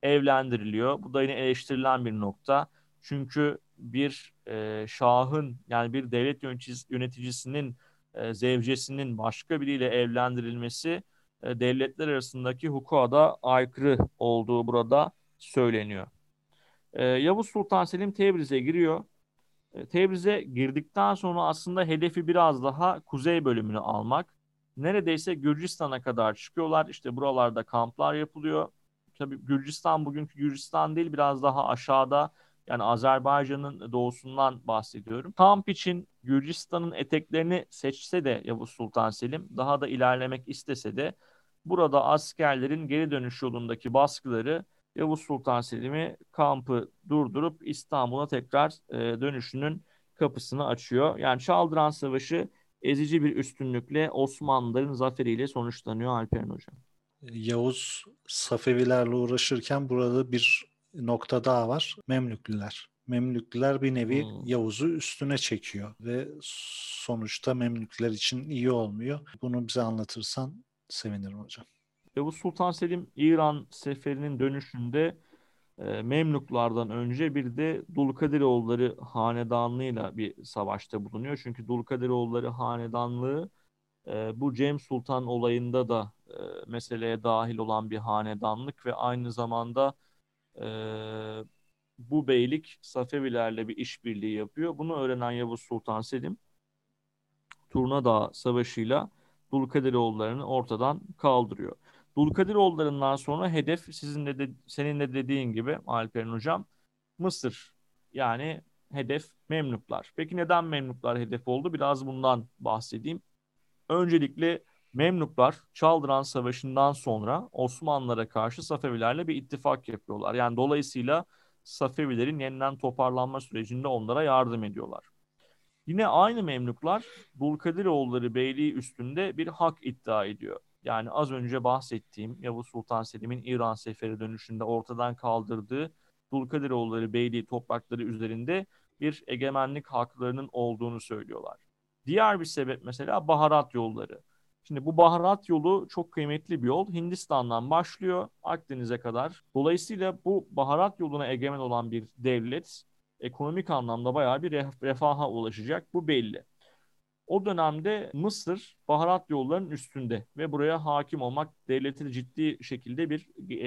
evlendiriliyor. Bu da yine eleştirilen bir nokta. Çünkü bir şahın yani bir devlet yöneticisinin zevcesinin başka biriyle evlendirilmesi devletler arasındaki hukuka da aykırı olduğu burada söyleniyor. Yavuz Sultan Selim Tebriz'e giriyor. Tebriz'e girdikten sonra aslında hedefi biraz daha kuzey bölümünü almak. Neredeyse Gürcistan'a kadar çıkıyorlar. İşte buralarda kamplar yapılıyor. Tabii Gürcistan bugünkü Gürcistan değil, biraz daha aşağıda, yani Azerbaycan'ın doğusundan bahsediyorum. Kamp için Gürcistan'ın eteklerini seçse de Yavuz Sultan Selim, daha da ilerlemek istese de burada askerlerin geri dönüş yolundaki baskıları Yavuz Sultan Selim'i kampı durdurup İstanbul'a tekrar dönüşünün kapısını açıyor. Yani Çaldıran Savaşı ezici bir üstünlükle Osmanlıların zaferiyle sonuçlanıyor Alperen Hocam. Yavuz Safevilerle uğraşırken burada bir nokta daha var. Memlüklüler. Memlüklüler bir nevi Hmm. Yavuz'u üstüne çekiyor ve sonuçta Memlüklüler için iyi olmuyor. Bunu bize anlatırsan sevinirim hocam. Yavuz Sultan Selim İran seferinin dönüşünde Memluklardan önce bir de Dulkadiroğulları hanedanlığıyla bir savaşta bulunuyor. Çünkü Dulkadiroğulları hanedanlığı bu Cem Sultan olayında da meseleye dahil olan bir hanedanlık ve aynı zamanda e, bu beylik Safevilerle bir işbirliği yapıyor. Bunu öğrenen Yavuz Sultan Selim Turnadağ Savaşı'yla Dulkadiroğullarını ortadan kaldırıyor. Dulkadiroğullarından sonra hedef senin de dediğin gibi Alperen Hocam, Mısır. Yani hedef Memluklar. Peki neden Memluklar hedef oldu? Biraz bundan bahsedeyim. Öncelikle Memluklar Çaldıran Savaşı'ndan sonra Osmanlılara karşı Safevilerle bir ittifak yapıyorlar. Yani dolayısıyla Safevilerin yeniden toparlanma sürecinde onlara yardım ediyorlar. Yine aynı Memluklar Dulkadiroğulları Beyliği üstünde bir hak iddia ediyor. Yani az önce bahsettiğim Yavuz Sultan Selim'in İran seferi dönüşünde ortadan kaldırdığı Dulkadiroğulları Beyliği toprakları üzerinde bir egemenlik haklarının olduğunu söylüyorlar. Diğer bir sebep mesela baharat yolları. Şimdi bu baharat yolu çok kıymetli bir yol. Hindistan'dan başlıyor Akdeniz'e kadar. Dolayısıyla bu baharat yoluna egemen olan bir devlet ekonomik anlamda bayağı bir refaha ulaşacak. Bu belli. O dönemde Mısır baharat yollarının üstünde ve buraya hakim olmak devlete ciddi şekilde bir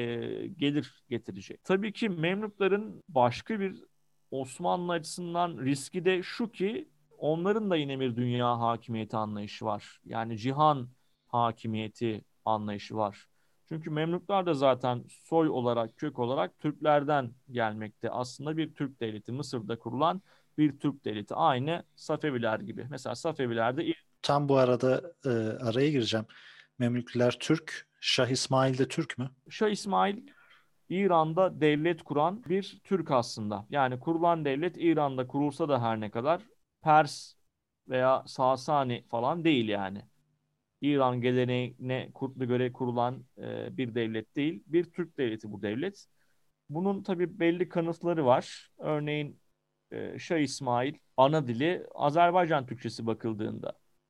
gelir getirecek. Tabii ki Memlukların başka bir Osmanlı açısından riski de şu ki onların da yine bir dünya hakimiyeti anlayışı var. Yani cihan hakimiyeti anlayışı var. Çünkü Memluklar da zaten soy olarak, kök olarak Türklerden gelmekte. Aslında bir Türk devleti, Mısır'da kurulan bir Türk devleti. Aynı Safeviler gibi. Mesela Safevilerde Tam bu arada araya gireceğim. Memlüklüler Türk, Şah İsmail de Türk mü? Şah İsmail İran'da devlet kuran bir Türk aslında. Yani kurulan devlet İran'da kurulsa da her ne kadar Pers veya Sasani falan değil yani. İran geleneğine göre kurulan bir devlet değil. Bir Türk devleti bu devlet. Bunun tabii belli kanıtları var. Örneğin Şah İsmail ana dili Azerbaycan Türkçesi bakıldığında.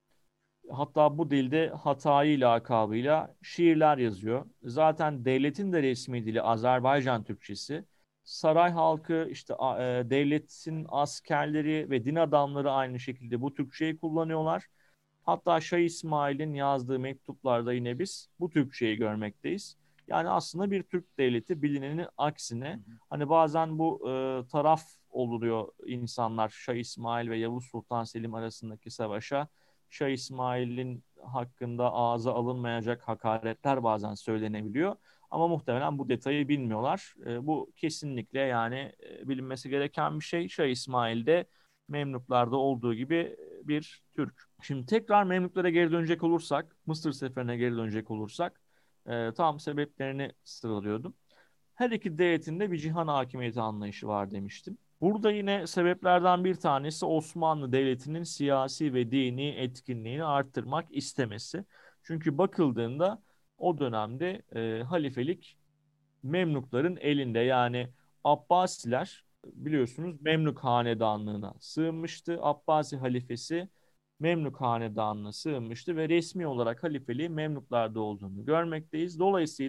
Hatta bu dilde Hatayi lakabıyla şiirler yazıyor. Zaten devletin de resmi dili Azerbaycan Türkçesi. Saray halkı, işte devletin askerleri ve din adamları aynı şekilde bu Türkçeyi kullanıyorlar. Hatta Şah İsmail'in yazdığı mektuplarda yine biz bu Türkçeyi görmekteyiz. Yani aslında bir Türk devleti, bilinenin aksine. Hani bazen bu taraf oluyor insanlar, Şah İsmail ve Yavuz Sultan Selim arasındaki savaşa. Şah İsmail'in hakkında ağza alınmayacak hakaretler bazen söylenebiliyor. Ama muhtemelen bu detayı bilmiyorlar. Bu kesinlikle yani bilinmesi gereken bir şey. Şah İsmail'de Memluklarda olduğu gibi bir Türk. Şimdi tekrar Memlüklere geri dönecek olursak, Mısır seferine geri dönecek olursak, tam sebeplerini sıralıyordum. Her iki devletin de bir cihan hakimiyeti anlayışı var demiştim. Burada yine sebeplerden bir tanesi Osmanlı Devleti'nin siyasi ve dini etkinliğini arttırmak istemesi. Çünkü bakıldığında o dönemde halifelik Memlukların elinde. Yani Abbasiler biliyorsunuz Memluk hanedanlığına sığınmıştı. Abbasi halifesi Memluk hanedanlığına sığınmıştı ve resmi olarak halifeliği Memluklarda olduğunu görmekteyiz. Dolayısıyla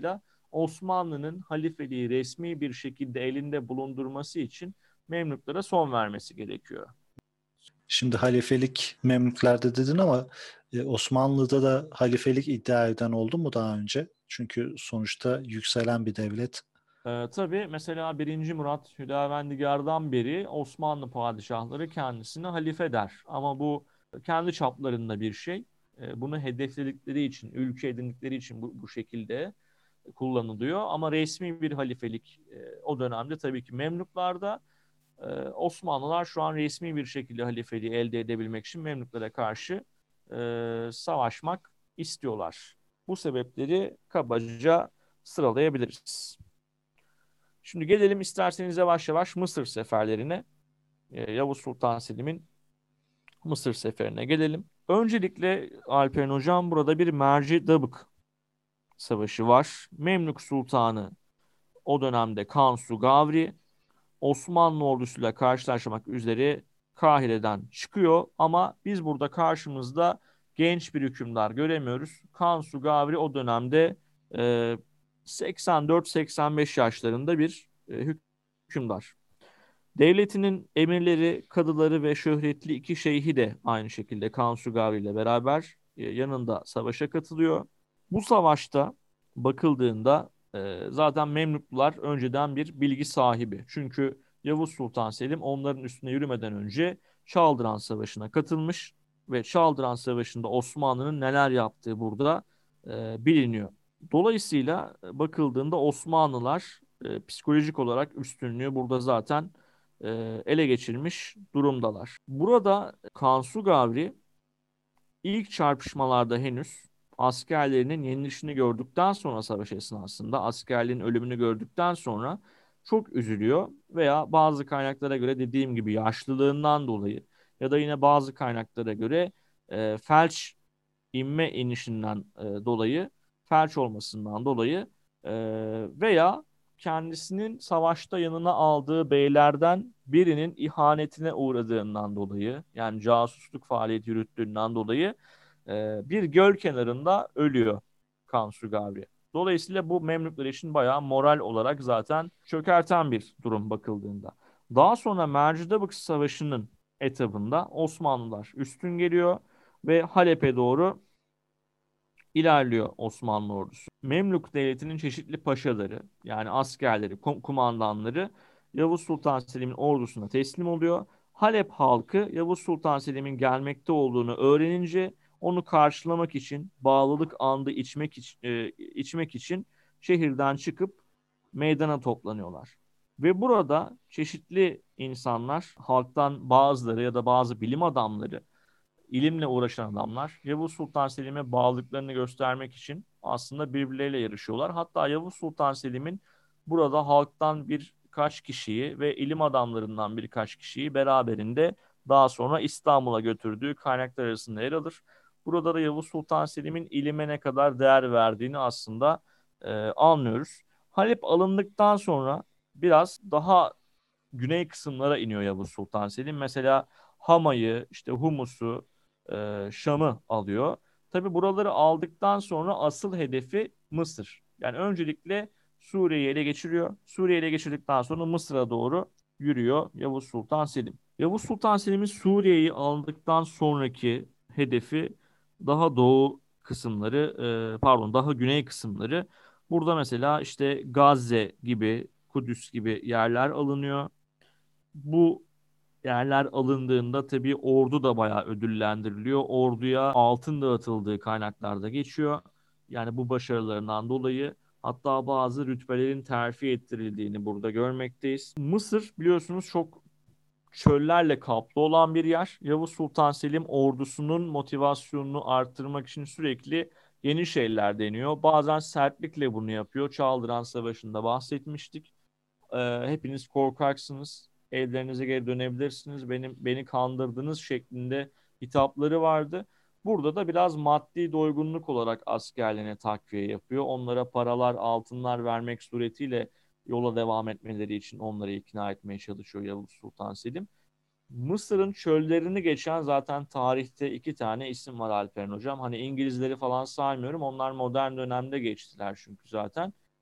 Osmanlı'nın halifeliği resmi bir şekilde elinde bulundurması için Memlüklara son vermesi gerekiyor. Şimdi halifelik Memlüklerde dedin ama Osmanlı'da da halifelik iddia eden oldu mu daha önce? Çünkü sonuçta yükselen bir devlet. Tabii mesela 1. Murat Hüdavendigar'dan beri Osmanlı padişahları kendisine halife der. Ama bu kendi çaplarında bir şey. Bunu hedefledikleri için, ülke edindikleri için bu şekilde kullanılıyor. Ama resmi bir halifelik o dönemde tabii ki Memluklarda. Osmanlılar şu an resmi bir şekilde halifeliği elde edebilmek için Memlüklere karşı savaşmak istiyorlar. Bu sebepleri kabaca sıralayabiliriz. Şimdi gelelim isterseniz yavaş yavaş Mısır seferlerine. Yavuz Sultan Selim'in Mısır seferine gelelim. Öncelikle Alperen Hocam burada bir Merci-Dabık Savaşı var. Memlük Sultanı o dönemde Kansu Gavri Osmanlı ordusuyla karşılaşmak üzere Kahire'den çıkıyor ama biz burada karşımızda genç bir hükümdar göremiyoruz. Kansu Gavri o dönemde 84-85 yaşlarında bir hükümdar. Devletinin emirleri, kadıları ve şöhretli iki şeyhi de aynı şekilde Kansu Gavri ile beraber yanında savaşa katılıyor. Bu savaşta bakıldığında zaten Memluklular önceden bir bilgi sahibi. Çünkü Yavuz Sultan Selim onların üstüne yürümeden önce Çaldıran Savaşı'na katılmış ve Çaldıran Savaşı'nda Osmanlı'nın neler yaptığı burada biliniyor. Dolayısıyla bakıldığında Osmanlılar psikolojik olarak üstünlüğü burada zaten ele geçirmiş durumdalar. Burada Kansu Gavri ilk çarpışmalarda henüz askerlerinin yenilişini gördükten sonra savaş esnasında askerlerin ölümünü gördükten sonra çok üzülüyor veya bazı kaynaklara göre dediğim gibi yaşlılığından dolayı ya da yine bazı kaynaklara göre felç inme inişinden dolayı felç olmasından dolayı e, veya kendisinin savaşta yanına aldığı beylerden birinin ihanetine uğradığından dolayı yani casusluk faaliyeti yürüttüğünden dolayı bir göl kenarında ölüyor Kansu Gavri. Dolayısıyla bu Memlükler için bayağı moral olarak zaten çökerten bir durum bakıldığında. Daha sonra Mercidabık Savaşı'nın etabında Osmanlılar üstün geliyor ve Halep'e doğru ilerliyor Osmanlı ordusu. Memlük Devleti'nin çeşitli paşaları yani askerleri, kumandanları Yavuz Sultan Selim'in ordusuna teslim oluyor. Halep halkı Yavuz Sultan Selim'in gelmekte olduğunu öğrenince onu karşılamak için bağlılık andı içmek için şehirden çıkıp meydana toplanıyorlar. Ve burada çeşitli insanlar, halktan bazıları ya da bazı bilim adamları ilimle uğraşan adamlar Yavuz Sultan Selim'e bağlılıklarını göstermek için aslında birbirleriyle yarışıyorlar. Hatta Yavuz Sultan Selim'in burada halktan birkaç kişiyi ve ilim adamlarından birkaç kişiyi beraberinde daha sonra İstanbul'a götürdüğü kaynaklar arasında yer alır. Burada da Yavuz Sultan Selim'in ilime ne kadar değer verdiğini aslında anlıyoruz. Halep alındıktan sonra biraz daha güney kısımlara iniyor Yavuz Sultan Selim. Mesela Hama'yı, işte Humus'u, Şam'ı alıyor. Tabi buraları aldıktan sonra asıl hedefi Mısır. Yani öncelikle Suriye'yi ele geçiriyor. Suriye'yi ele geçirdikten sonra Mısır'a doğru yürüyor Yavuz Sultan Selim. Yavuz Sultan Selim'in Suriye'yi aldıktan sonraki hedefi daha doğu kısımları, pardon daha güney kısımları. Burada mesela işte Gazze gibi, Kudüs gibi yerler alınıyor. Bu yerler alındığında tabii ordu da bayağı ödüllendiriliyor. Orduya altın dağıtıldığı kaynaklarda geçiyor. Yani bu başarılarından dolayı hatta bazı rütbelerin terfi ettirildiğini burada görmekteyiz. Mısır biliyorsunuz çok çöllerle kaplı olan bir yer. Yavuz Sultan Selim ordusunun motivasyonunu arttırmak için sürekli yeni şeyler deniyor. Bazen sertlikle bunu yapıyor. Çaldıran Savaşı'nda bahsetmiştik. Hepiniz korkaksınız. Evlerinize geri dönebilirsiniz. Beni kandırdınız şeklinde hitapları vardı. Burada da biraz maddi doygunluk olarak askerlerine takviye yapıyor. Onlara paralar, altınlar vermek suretiyle yola devam etmeleri için onları ikna etmeye çalışıyor Yavuz Sultan Selim. Mısır'ın çöllerini geçen zaten tarihte iki tane isim var Alperen Hocam. Hani İngilizleri falan saymıyorum. Onlar modern dönemde geçtiler çünkü zaten.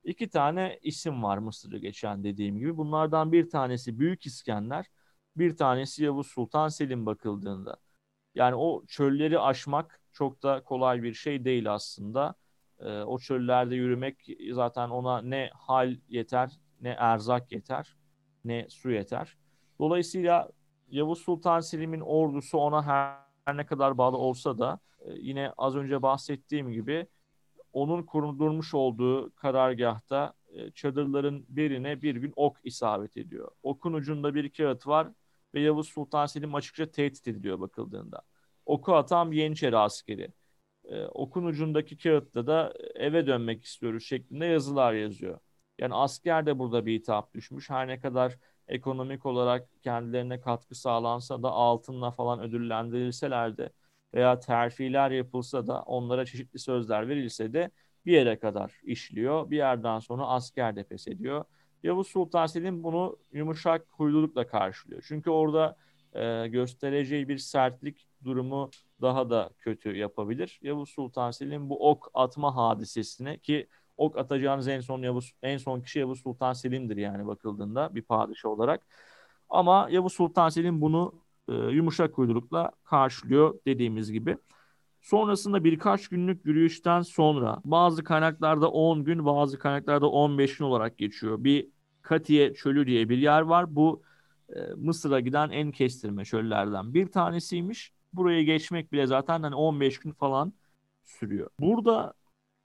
İki tane isim var Mısır'ı geçen dediğim gibi. Bunlardan bir tanesi Büyük İskender, bir tanesi Yavuz Sultan Selim bakıldığında. Yani o çölleri aşmak çok da kolay bir şey değil aslında. O çöllerde yürümek zaten ona ne hal yeter, ne erzak yeter, ne su yeter. Dolayısıyla Yavuz Sultan Selim'in ordusu ona her ne kadar bağlı olsa da yine az önce bahsettiğim gibi onun kurdurmuş olduğu karargahta çadırların birine bir gün ok isabet ediyor. Okun ucunda bir kağıt var ve Yavuz Sultan Selim açıkça tehdit ediliyor bakıldığında. Oku atan bir Yeniçeri askeri. Okun ucundaki kağıtta da eve dönmek istiyoruz şeklinde yazılar yazıyor. Yani asker de burada bir hitap düşmüş. Her ne kadar ekonomik olarak kendilerine katkı sağlansa da altınla falan ödüllendirilseler de veya terfiler yapılsa da onlara çeşitli sözler verilse de bir yere kadar işliyor. Bir yerden sonra asker de pes ediyor. Yavuz Sultan Selim bunu yumuşak huylulukla karşılıyor. Çünkü orada göstereceği bir sertlik durumu daha da kötü yapabilir. Yavuz Sultan Selim bu ok atma hadisesine, ki ok atacağınız en son kişi Yavuz Sultan Selim'dir yani bakıldığında bir padişah olarak. Ama Yavuz Sultan Selim bunu yumuşak uydurukla karşılıyor dediğimiz gibi. Sonrasında birkaç günlük yürüyüşten sonra bazı kaynaklarda 10 gün, bazı kaynaklarda 15 gün olarak geçiyor. Bir Katiye Çölü diye bir yer var. Bu Mısır'a giden en kestirme çöllerden bir tanesiymiş. Buraya geçmek bile zaten hani 15 gün falan sürüyor. Burada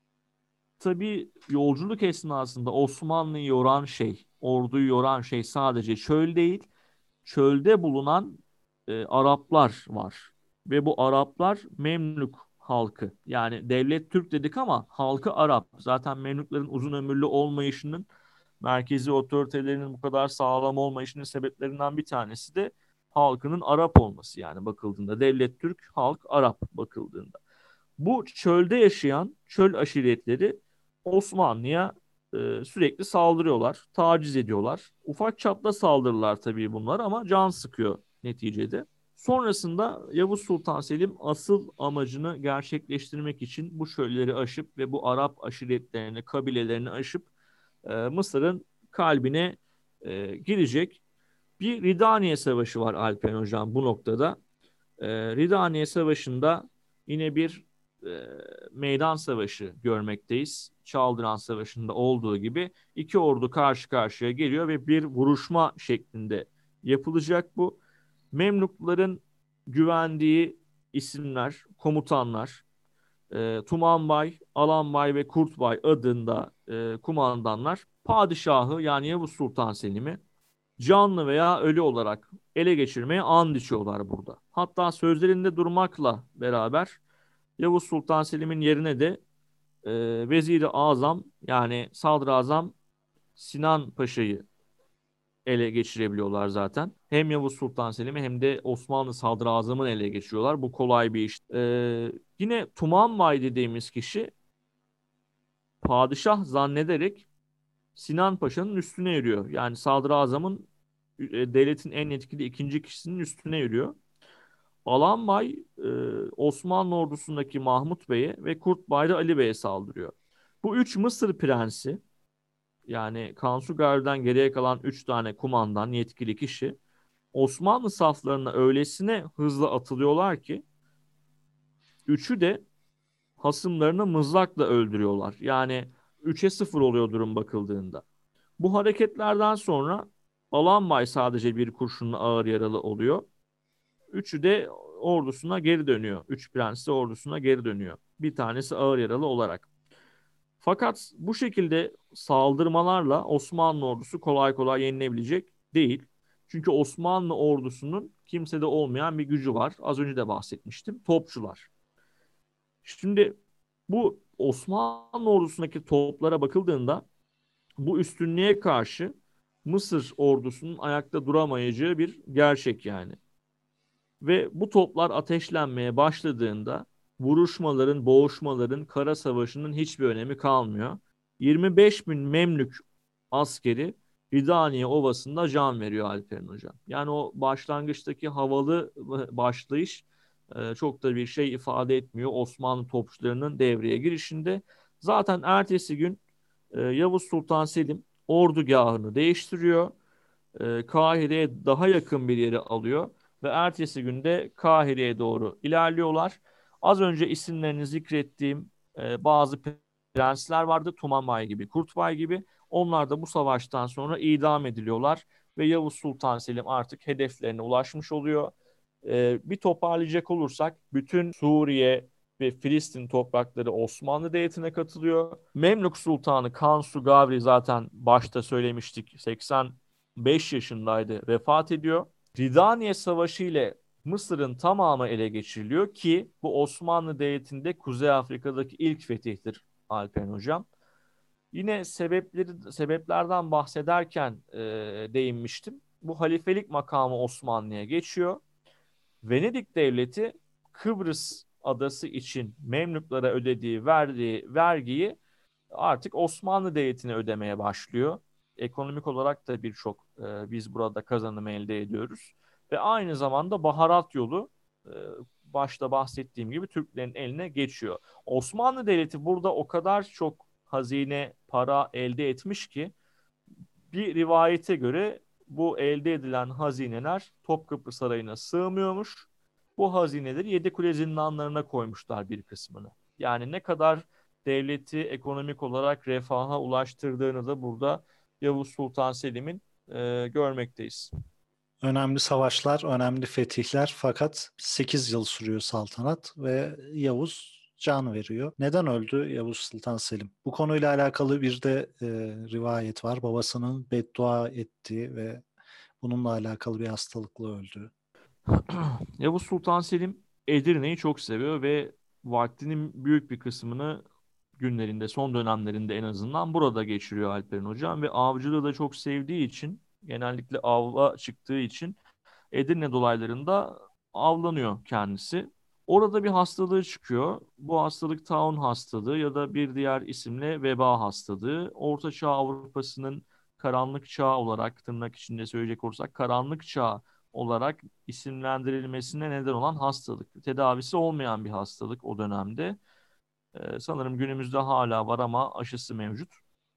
tabii yolculuk esnasında Osmanlı'yı yoran şey, orduyu yoran şey sadece çöl değil, çölde bulunan Araplar var. Ve bu Araplar Memlük halkı. Yani devlet Türk dedik ama halkı Arap. Zaten Memlüklerin uzun ömürlü olmayışının, merkezi otoritelerinin bu kadar sağlam olmayışının sebeplerinden bir tanesi de halkının Arap olması, yani bakıldığında. Devlet Türk, halk Arap bakıldığında. Bu çölde yaşayan çöl aşiretleri Osmanlı'ya sürekli saldırıyorlar, taciz ediyorlar. Ufak çapta saldırılar tabii bunlar ama can sıkıyor neticede. Sonrasında Yavuz Sultan Selim asıl amacını gerçekleştirmek için bu çölleri aşıp ve bu Arap aşiretlerini, kabilelerini aşıp Mısır'ın kalbine girecek. Bir Ridaniye Savaşı var Alpen Hocam bu noktada. Ridaniye Savaşı'nda yine bir e, meydan savaşı görmekteyiz. Çaldıran Savaşı'nda olduğu gibi iki ordu karşı karşıya geliyor ve bir vuruşma şeklinde yapılacak bu. Memlukların güvendiği isimler, komutanlar, Tumanbay, Alanbay ve Kurtbay adında kumandanlar padişahı yani Yavuz Sultan Selim'i canlı veya ölü olarak ele geçirmeye and içiyorlar burada. Hatta sözlerinde durmakla beraber Yavuz Sultan Selim'in yerine de Vezir-i Azam yani Sadrazam Sinan Paşa'yı ele geçirebiliyorlar zaten. Hem Yavuz Sultan Selim'i hem de Osmanlı Sadrazam'ını ele geçiriyorlar. Bu kolay bir iş. Yine Tumanbay dediğimiz kişi padişah zannederek Sinan Paşa'nın üstüne yürüyor. Yani Sadrazam'ın devletin en etkili ikinci kişisinin üstüne yürüyor. Alanbay Osmanlı ordusundaki Mahmut Bey'e ve Kurtbay da Ali Bey'e saldırıyor. Bu üç Mısır prensi, yani Kansugar'dan geriye kalan üç tane kumandan yetkili kişi Osmanlı saflarına öylesine hızlı atılıyorlar ki üçü de hasımlarını mızrakla öldürüyorlar. Yani 3'e 0 oluyor durum bakıldığında. Bu hareketlerden sonra Alanbay sadece bir kurşunla ağır yaralı oluyor. Üçü de ordusuna geri dönüyor. Üç prens de ordusuna geri dönüyor. Bir tanesi ağır yaralı olarak. Fakat bu şekilde saldırmalarla Osmanlı ordusu kolay kolay yenilebilecek değil. Çünkü Osmanlı ordusunun kimsede olmayan bir gücü var. Az önce de bahsetmiştim. Topçular. Şimdi bu Osmanlı ordusundaki toplara bakıldığında bu üstünlüğe karşı Mısır ordusunun ayakta duramayacağı bir gerçek yani. Ve bu toplar ateşlenmeye başladığında vuruşmaların, boğuşmaların, kara savaşının hiçbir önemi kalmıyor. 25 bin Memlük askeri Ridaniye Ovası'nda can veriyor Alperen Hocam. Yani o başlangıçtaki havalı başlayış çok da bir şey ifade etmiyor Osmanlı topçularının devreye girişinde. Zaten ertesi gün Yavuz Sultan Selim ordugahını değiştiriyor. Kahire'ye daha yakın bir yere alıyor ve ertesi günde Kahire'ye doğru ilerliyorlar. Az önce isimlerini zikrettiğim bazı prensler vardı. Tumanbay gibi, Kurtbay gibi. Onlar da bu savaştan sonra idam ediliyorlar ve Yavuz Sultan Selim artık hedeflerine ulaşmış oluyor. Bir toparlayacak olursak bütün Suriye ve Filistin toprakları Osmanlı Devleti'ne katılıyor. Memlük Sultanı Kansu Gavri zaten başta söylemiştik 85 yaşındaydı, vefat ediyor. Ridaniye Savaşı ile Mısır'ın tamamı ele geçiriliyor ki bu Osmanlı Devleti'nde Kuzey Afrika'daki ilk fetihtir Alpen Hocam. Yine sebeplerden bahsederken değinmiştim. Bu halifelik makamı Osmanlı'ya geçiyor. Venedik Devleti Kıbrıs adası için Memlüklara ödediği vergiyi artık Osmanlı Devleti'ne ödemeye başlıyor. Ekonomik olarak da birçok biz burada kazanım elde ediyoruz. Ve aynı zamanda baharat yolu e, başta bahsettiğim gibi Türklerin eline geçiyor. Osmanlı Devleti burada o kadar çok hazine, para elde etmiş ki bir rivayete göre bu elde edilen hazineler Topkapı Sarayı'na sığmıyormuş. Bu hazineleri Yedikule zindanlarına koymuşlar bir kısmını. Yani ne kadar devleti ekonomik olarak refaha ulaştırdığını da burada Yavuz Sultan Selim'in görmekteyiz. Önemli savaşlar, önemli fetihler fakat 8 yıl sürüyor saltanat ve Yavuz can veriyor. Neden öldü Yavuz Sultan Selim? Bu konuyla alakalı bir de rivayet var. Babasının beddua ettiği ve bununla alakalı bir hastalıkla öldü. Yavuz Sultan Selim Edirne'yi çok seviyor ve vaktinin büyük bir kısmını günlerinde, son dönemlerinde en azından burada geçiriyor Alperen Hocam ve avcılığı da çok sevdiği için, genellikle avla çıktığı için Edirne dolaylarında avlanıyor kendisi. Orada bir hastalığı çıkıyor. Bu hastalık taun hastalığı ya da bir diğer isimle veba hastalığı. Orta Çağ Avrupa'sının karanlık çağ olarak tırnak içinde söyleyecek olursak karanlık çağ olarak isimlendirilmesine neden olan hastalık. Tedavisi olmayan bir hastalık o dönemde. Sanırım günümüzde hala var ama aşısı mevcut.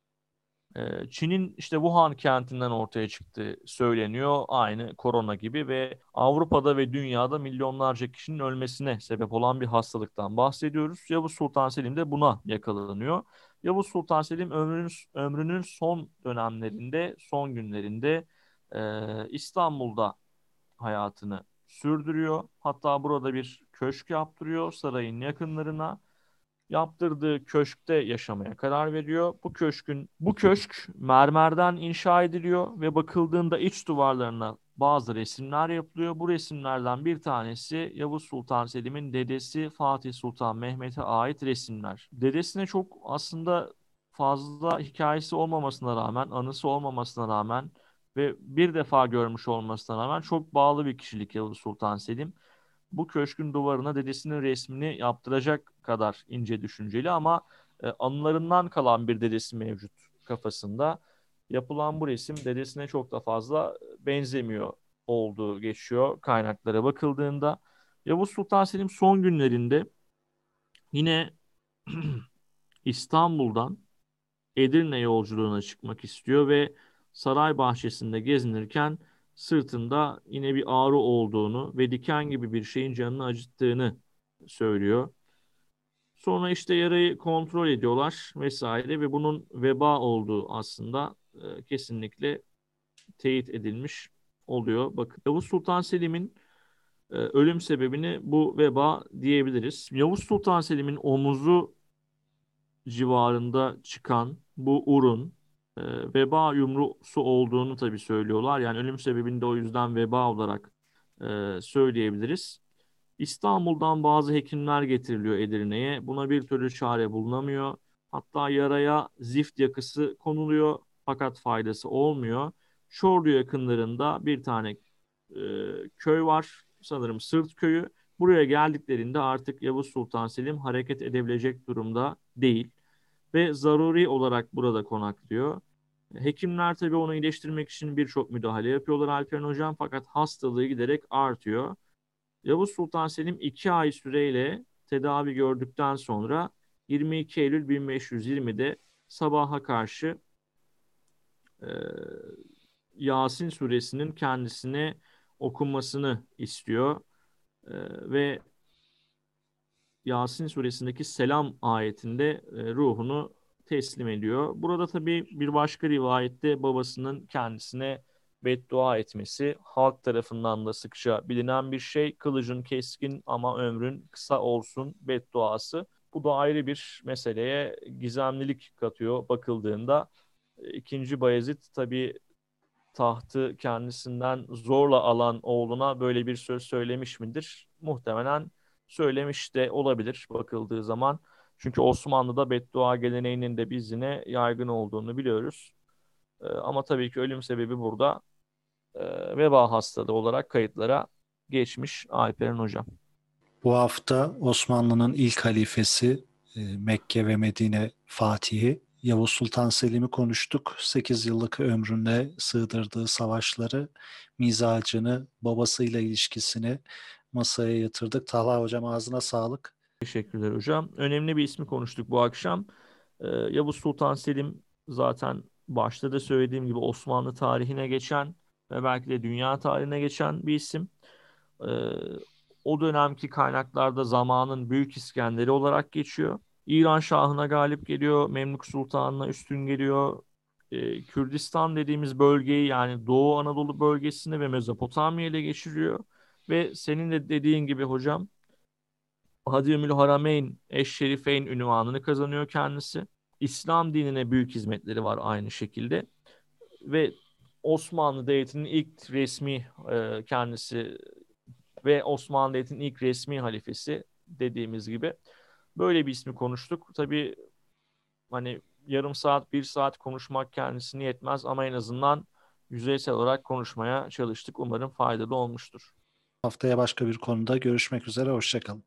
Çin'in işte Wuhan kentinden ortaya çıktığı söyleniyor. Aynı korona gibi ve Avrupa'da ve dünyada milyonlarca kişinin ölmesine sebep olan bir hastalıktan bahsediyoruz. Yavuz Sultan Selim de buna yakalanıyor. Yavuz Sultan Selim ömrünün son dönemlerinde, son günlerinde İstanbul'da hayatını sürdürüyor. Hatta burada bir köşk yaptırıyor sarayın yakınlarına. Yaptırdığı köşkte yaşamaya karar veriyor. Bu köşk mermerden inşa ediliyor ve bakıldığında iç duvarlarına bazı resimler yapılıyor. Bu resimlerden bir tanesi Yavuz Sultan Selim'in dedesi Fatih Sultan Mehmet'e ait resimler. Dedesine çok aslında fazla hikayesi olmamasına rağmen, anısı olmamasına rağmen ve bir defa görmüş olmasına rağmen çok bağlı bir kişilik Yavuz Sultan Selim. Bu köşkün duvarına dedesinin resmini yaptıracak kadar ince düşünceli ama anılarından kalan bir dedesi mevcut kafasında. Yapılan bu resim dedesine çok da fazla benzemiyor olduğu geçiyor kaynaklara bakıldığında. Yavuz Sultan Selim son günlerinde yine İstanbul'dan Edirne yolculuğuna çıkmak istiyor ve saray bahçesinde gezinirken sırtında yine bir ağrı olduğunu ve diken gibi bir şeyin canını acıttığını söylüyor. Sonra işte yarayı kontrol ediyorlar vesaire ve bunun veba olduğu aslında kesinlikle teyit edilmiş oluyor. Bakın Yavuz Sultan Selim'in ölüm sebebini bu veba diyebiliriz. Yavuz Sultan Selim'in omuzu civarında çıkan bu urun veba yumrusu olduğunu tabii söylüyorlar. Yani ölüm sebebini de o yüzden veba olarak söyleyebiliriz. İstanbul'dan bazı hekimler getiriliyor Edirne'ye. Buna bir türlü çare bulunamıyor. Hatta yaraya zift yakısı konuluyor fakat faydası olmuyor. Çorlu yakınlarında bir tane köy var. Sanırım Sırt köyü. Buraya geldiklerinde artık Yavuz Sultan Selim hareket edebilecek durumda değil ve zaruri olarak burada konaklıyor. Hekimler tabii onu iyileştirmek için birçok müdahale yapıyorlar Alperen Hocam fakat hastalığı giderek artıyor. Yavuz Sultan Selim 2 ay süreyle tedavi gördükten sonra 22 Eylül 1520'de sabaha karşı e, Yasin suresinin kendisine okunmasını istiyor. Ve Yasin suresindeki selam ayetinde ruhunu teslim ediyor. Burada tabii bir başka rivayette babasının kendisine beddua etmesi halk tarafından da sıkça bilinen bir şey. Kılıcın keskin ama ömrün kısa olsun bedduası. Bu da ayrı bir meseleye gizemlilik katıyor bakıldığında. İkinci Bayezid tabii tahtı kendisinden zorla alan oğluna böyle bir söz söylemiş midir? Muhtemelen söylemiş de olabilir bakıldığı zaman. Çünkü Osmanlı'da beddua geleneğinin de biz yine yaygın olduğunu biliyoruz. Ama tabii ki ölüm sebebi burada veba hastalığı olarak kayıtlara geçmiş Alperen Hocam. Bu hafta Osmanlı'nın ilk halifesi, Mekke ve Medine Fatihi Yavuz Sultan Selim'i konuştuk. 8 yıllık ömründe sığdırdığı savaşları, mizacını, babasıyla ilişkisini masaya yatırdık. Talha Hocam, ağzına sağlık. Teşekkürler hocam. Önemli bir ismi konuştuk bu akşam. Yavuz Sultan Selim zaten başta da söylediğim gibi Osmanlı tarihine geçen ve belki de dünya tarihine geçen bir isim. Ee, O dönemki kaynaklarda zamanın Büyük İskender'i olarak geçiyor. İran Şahı'na galip geliyor, Memlük Sultanı'na üstün geliyor. Kürdistan dediğimiz bölgeyi yani Doğu Anadolu bölgesini ve Mezopotamya ile geçiriyor. Ve senin de dediğin gibi hocam Hadimül Harameyn Eşşerifeyn unvanını kazanıyor kendisi. İslam dinine büyük hizmetleri var aynı şekilde. Ve Osmanlı Devleti'nin ilk resmi kendisi ve Osmanlı Devleti'nin ilk resmi halifesi dediğimiz gibi. Böyle bir ismi konuştuk. Tabii hani yarım saat, bir saat konuşmak kendisini yetmez ama en azından yüzeysel olarak konuşmaya çalıştık. Umarım faydalı olmuştur. Haftaya başka bir konuda görüşmek üzere. Hoşça kalın.